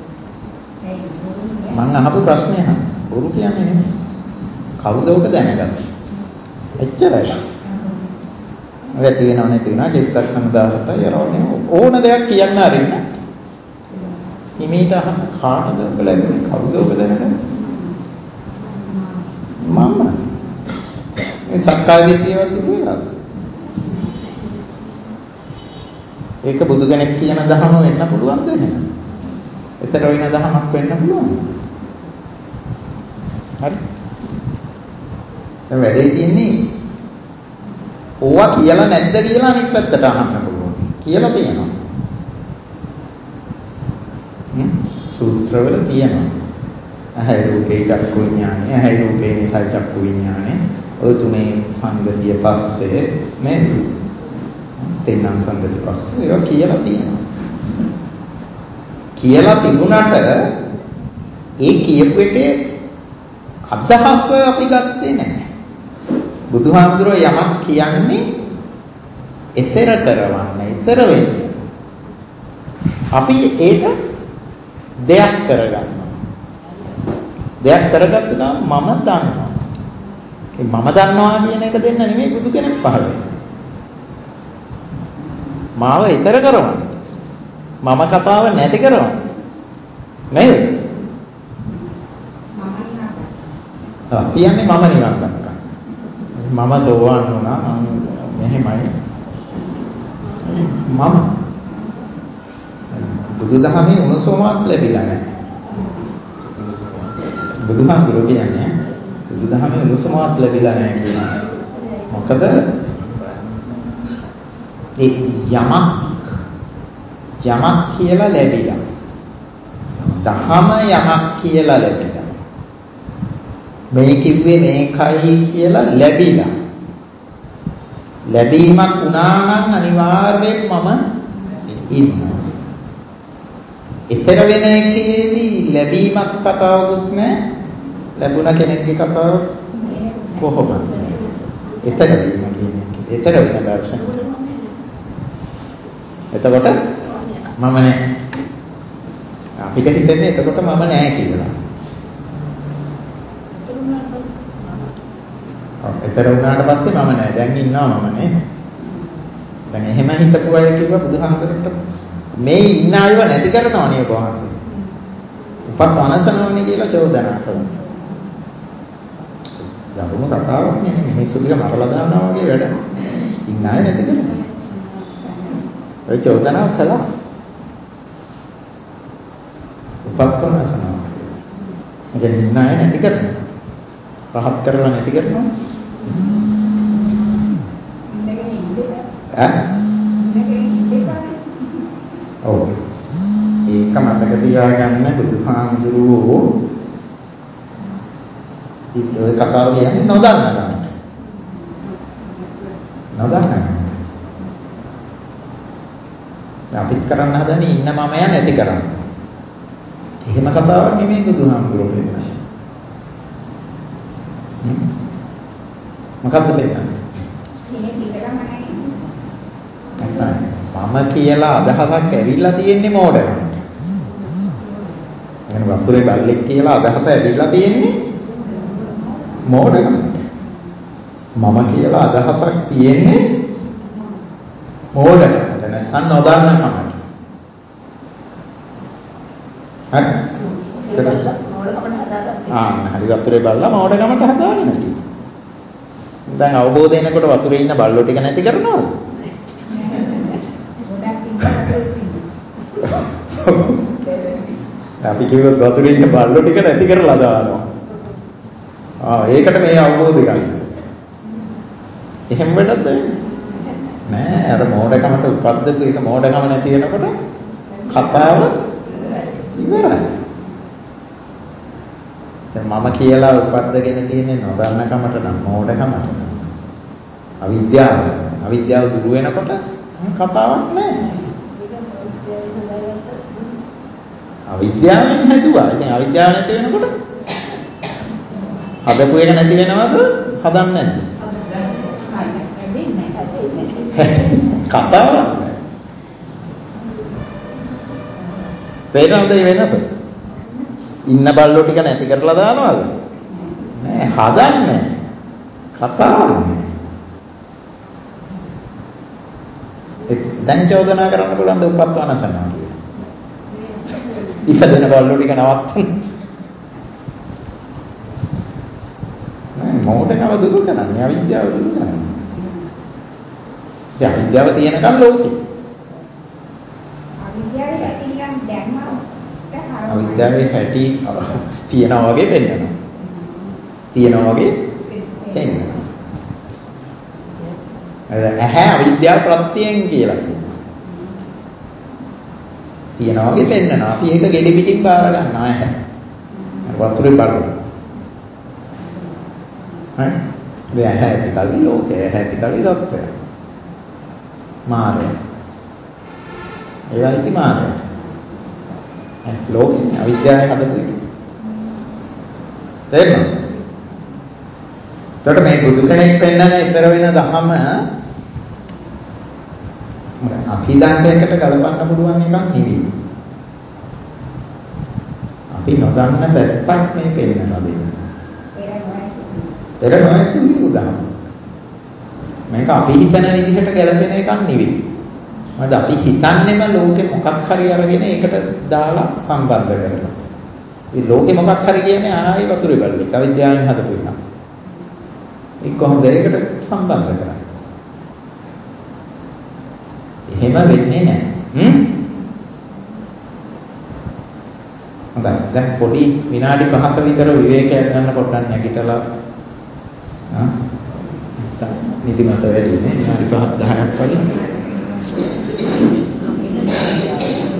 කියලා? මං අහපු ප්‍රශ්නේ අහන්න. බොරු කියන්නේ නෙමෙයි. කවුද ඔක දැනගත්තේ? එච්චරයි. ඔය තියෙනව නැති වෙනවා චිත්තක්ෂණ 17යි යරවන්නේ ඕන දෙයක් කියන්න අරින්න. හිමීට අහන්න කාටද ඔක ලැබුණේ? කවුද ඔක දැනගන්නේ? මම. ඒ සක්කාය දිට්ඨියවත් දුරුවේද? ඒක බුදු කෙනෙක් කියන ධර්ම වෙන්න පුළුවන්ද එහෙනම්? එතන වෙන ධර්මයක් වෙන්න පුළුවන්. හරි. දැන් වැඩේ තියෙන්නේ ඕවා කියලා නැද්ද කියලා අනිත් පැත්තට අහන්න පුළුවන්. කියලා තියෙනවා. සූත්‍රවල තියෙනවා. ඇහැ රූපේ චක්කු විඥානය, ඇහැ රූපේ නිසා චක්කු විඥානය, ඔය තුනේ සංගතිය පස්සේ නේද? තේනම් සංගති පස්සේ ඒවා කියලා තියෙනවා. කියලා තිබුණාට ඒ කියපු එකේ අදහස අපි ගත්තේ නැහැ. බුදුහාමුදුරුවෝ යමක් කියන්නේ ඊතර කරවන්න, ඊතර වෙන්න. අපි ඒක දෙයක් කරගන්නවා. දෙයක් කරගත්ත ගමන් මම දන්නවා. ඒ මම දන්නවා කියන එක දෙන්න නෙමෙයි බුදු කෙනෙක් පහළ වෙන්නේ. මාව ඊතර කරවන්න. මම කතාව නැති කරවන්න. නේද? කියන්නේ මම නිවන් දක්කා. මම සෝවාන් වුණා මම මෙහෙමයි. මම බුදුදහමේ උණුසුමක් ලැබිලා නැහැ. බුදුහාමුදුරුවෝ කියන්නේ බුදුදහමේ උණුසුමක් ලැබිලා නැහැ කියනවා. මොකද ඒ යමක් කියලා ලැබිලා. දහම යමක් කියලා ලැබිලා. මේ කිව්වේ මේකයි කියලා ලැබිලා. ලැබීමක් වුණා නම් අනිවාර්යෙන් මම ඉන්නවා. ඊතර වෙන එකේදී ලැබීමක් කතාවකුත් නැහැ. ලැබුණ කෙනෙක්ගේ කතාව කොහොමද? ඊතර වීම කියන්නේ ඊතර වෙන දර්ශන. එතකොට මම නැහැ. අපිට හිතෙන්නේ එතකොට මම නැහැ කියලා. ඊතර වුණාට පස්සේ මම නැහැ. දැන් ඉන්නවා මම නේ. දැන් එහෙම හිතපු අය කිව්වා බුදුහාමුදුරන්ට මේ ඉන්න අයව නැති කරනවා නේ කොහොමද? උපත් අනසනවනේ කියලා චෝදනා කළා. දරුණු කතාවක් නේ මිනිස්සු ටික මරලා දානවා වගේ වැඩ. ඉන්න අය නැති කරනවා. ඔය චෝදනාව කළා. උපත් අනසනවා කියලා. ඒ කියන්නේ ඉන්න අය නැති කරනවා. පහත් කරලා නැති කරනවා. ඔව්. ඒක මතක තියාගන්න බුදුහාමුදුරුවෝ ඔය කතාව කියන්නේ නොදන්න ගමන්. නොදන්න ගමන්. අපිත් කරන්න හදන්නේ ඉන්න මමයා නැති කරන්න. එහෙම කතාවක් නෙමෙයි බුදුහාමුදුරුවෝ කියන්නේ. මොකද්ද වෙන්නේ? මම කියලා අදහසක් ඇවිල්ලා තියෙන්නේ මෝඩකමට. එහෙනම් වතුරේ බල්ලෙක් කියලා අදහස ඇවිල්ලා තියෙන්නේ මෝඩකමට. මම කියලා අදහසක් තියෙන්නේ මෝඩකමට නැත්නම් නොදන්නකමට. හරි. හරි වතුරේ බල්ලා මෝඩකමට හදාගෙන තියෙනවා. දැන් අවබෝධ වෙනකොට වතුරේ ඉන්න බල්ලෝ ටික නැති කරනවද? අපි කිව්වොත් වතුරේ ඉන්න බල්ලෝ ටික නැති කරලා දානවා. ඒකට මේ අවබෝධ ගන්න. එහෙම වැඩක්ද වෙන්නේ? නෑ අර මෝඩකමට උපද්දපු එක මෝඩකම නැති වෙනකොට කතාව ඉවරයි. දැන් මම කියලා උපද්දගෙන තියෙන්නේ නොදන්නකමට නම් මෝඩකමට නම් අවිද්‍යාව දුරු වෙනකොට කතාවක් නෑ. අවිද්‍යාවෙන් හැදුවා. ඉතින් අවිද්‍යාව නැති වෙනකොට හදපු එක නැති වෙනවද? හදන්නේ නැද්ද? කතාවක් නෑ. තේරෙනවද මේ වෙනස? ඉන්න බල්ලෝ ටික නැති කරලා දානවද? නෑ හදන්නේ. කතාවක් නෑ. දැන් චෝදනා කරන්න පුළුවන් ද උපත්වනසනවා කියලා. ඉපදෙන බල්ලෝ ටික නවත්තන්න. නෑ මොඩකම දුරු කරන්නේ අවිද්‍යාව දුරු කරන්නේ. ඒ අවිද්‍යාව තියෙනකන් ලෝකේ. අවිද්‍යාවේ හැටි තියනවා වගේ පෙන්නනවා. තියනවා වගේ පෙන්නනවා. ඇහැ අවිද්‍යාව ප්‍රත්‍යයෙන් කියලා කියනවා. තියනවා වගේ පෙන්නනවා. අපි ඒක ගෙඩි පිටින් බාර ගන්නවා ඇහැ. වතුරේ බලනවා. හරි? මේ ඇහැ ඇති කල්ලි ලෝකේ ඇහැ ඇති කල්ලි සත්‍යය. මාරය. ඒවා ඉති මාරය. ලෝකෙ අවිද්‍යාවයි හදපු එක. තේරෙනවද? එතකොට මේ බුදු කෙනෙක් පෙන්නන ඊතර වෙන ධහම අභිධර්මයකට ගලපන්න පුළුවන් එකක් නෙවෙයි. අපි නොදන්න පැත්තක් මේ පෙන්නනවා දෙන්නේ. පෙර නොයසුයි උදාහරණ. මේක අපි හිතන විදිහට ගැලපෙන එකක් නෙවෙයි. මොකද අපි හිතන්නේම ලෝකෙ මොකක් හරි අරගෙන ඒකට දාලා සම්බන්ධ කරලා. මේ ලෝකෙ මොකක් හරි කියන්නේ ආයේ වතුරේ බල්ලෙක් අවිද්‍යාවෙන් හදපු එකක්. ඒක කොහොමද ඒකට සම්බන්ධ කරන්නේ? එහෙම වෙන්නේ නැහැ. හොඳයි. දැන් පොඩි විනාඩි 5ක විතර විවේකයක් ගන්න පොඩ්ඩක් නැගිටලා නිදිමත වැඩි නේ විනාඩි 5 10ක් වගේ.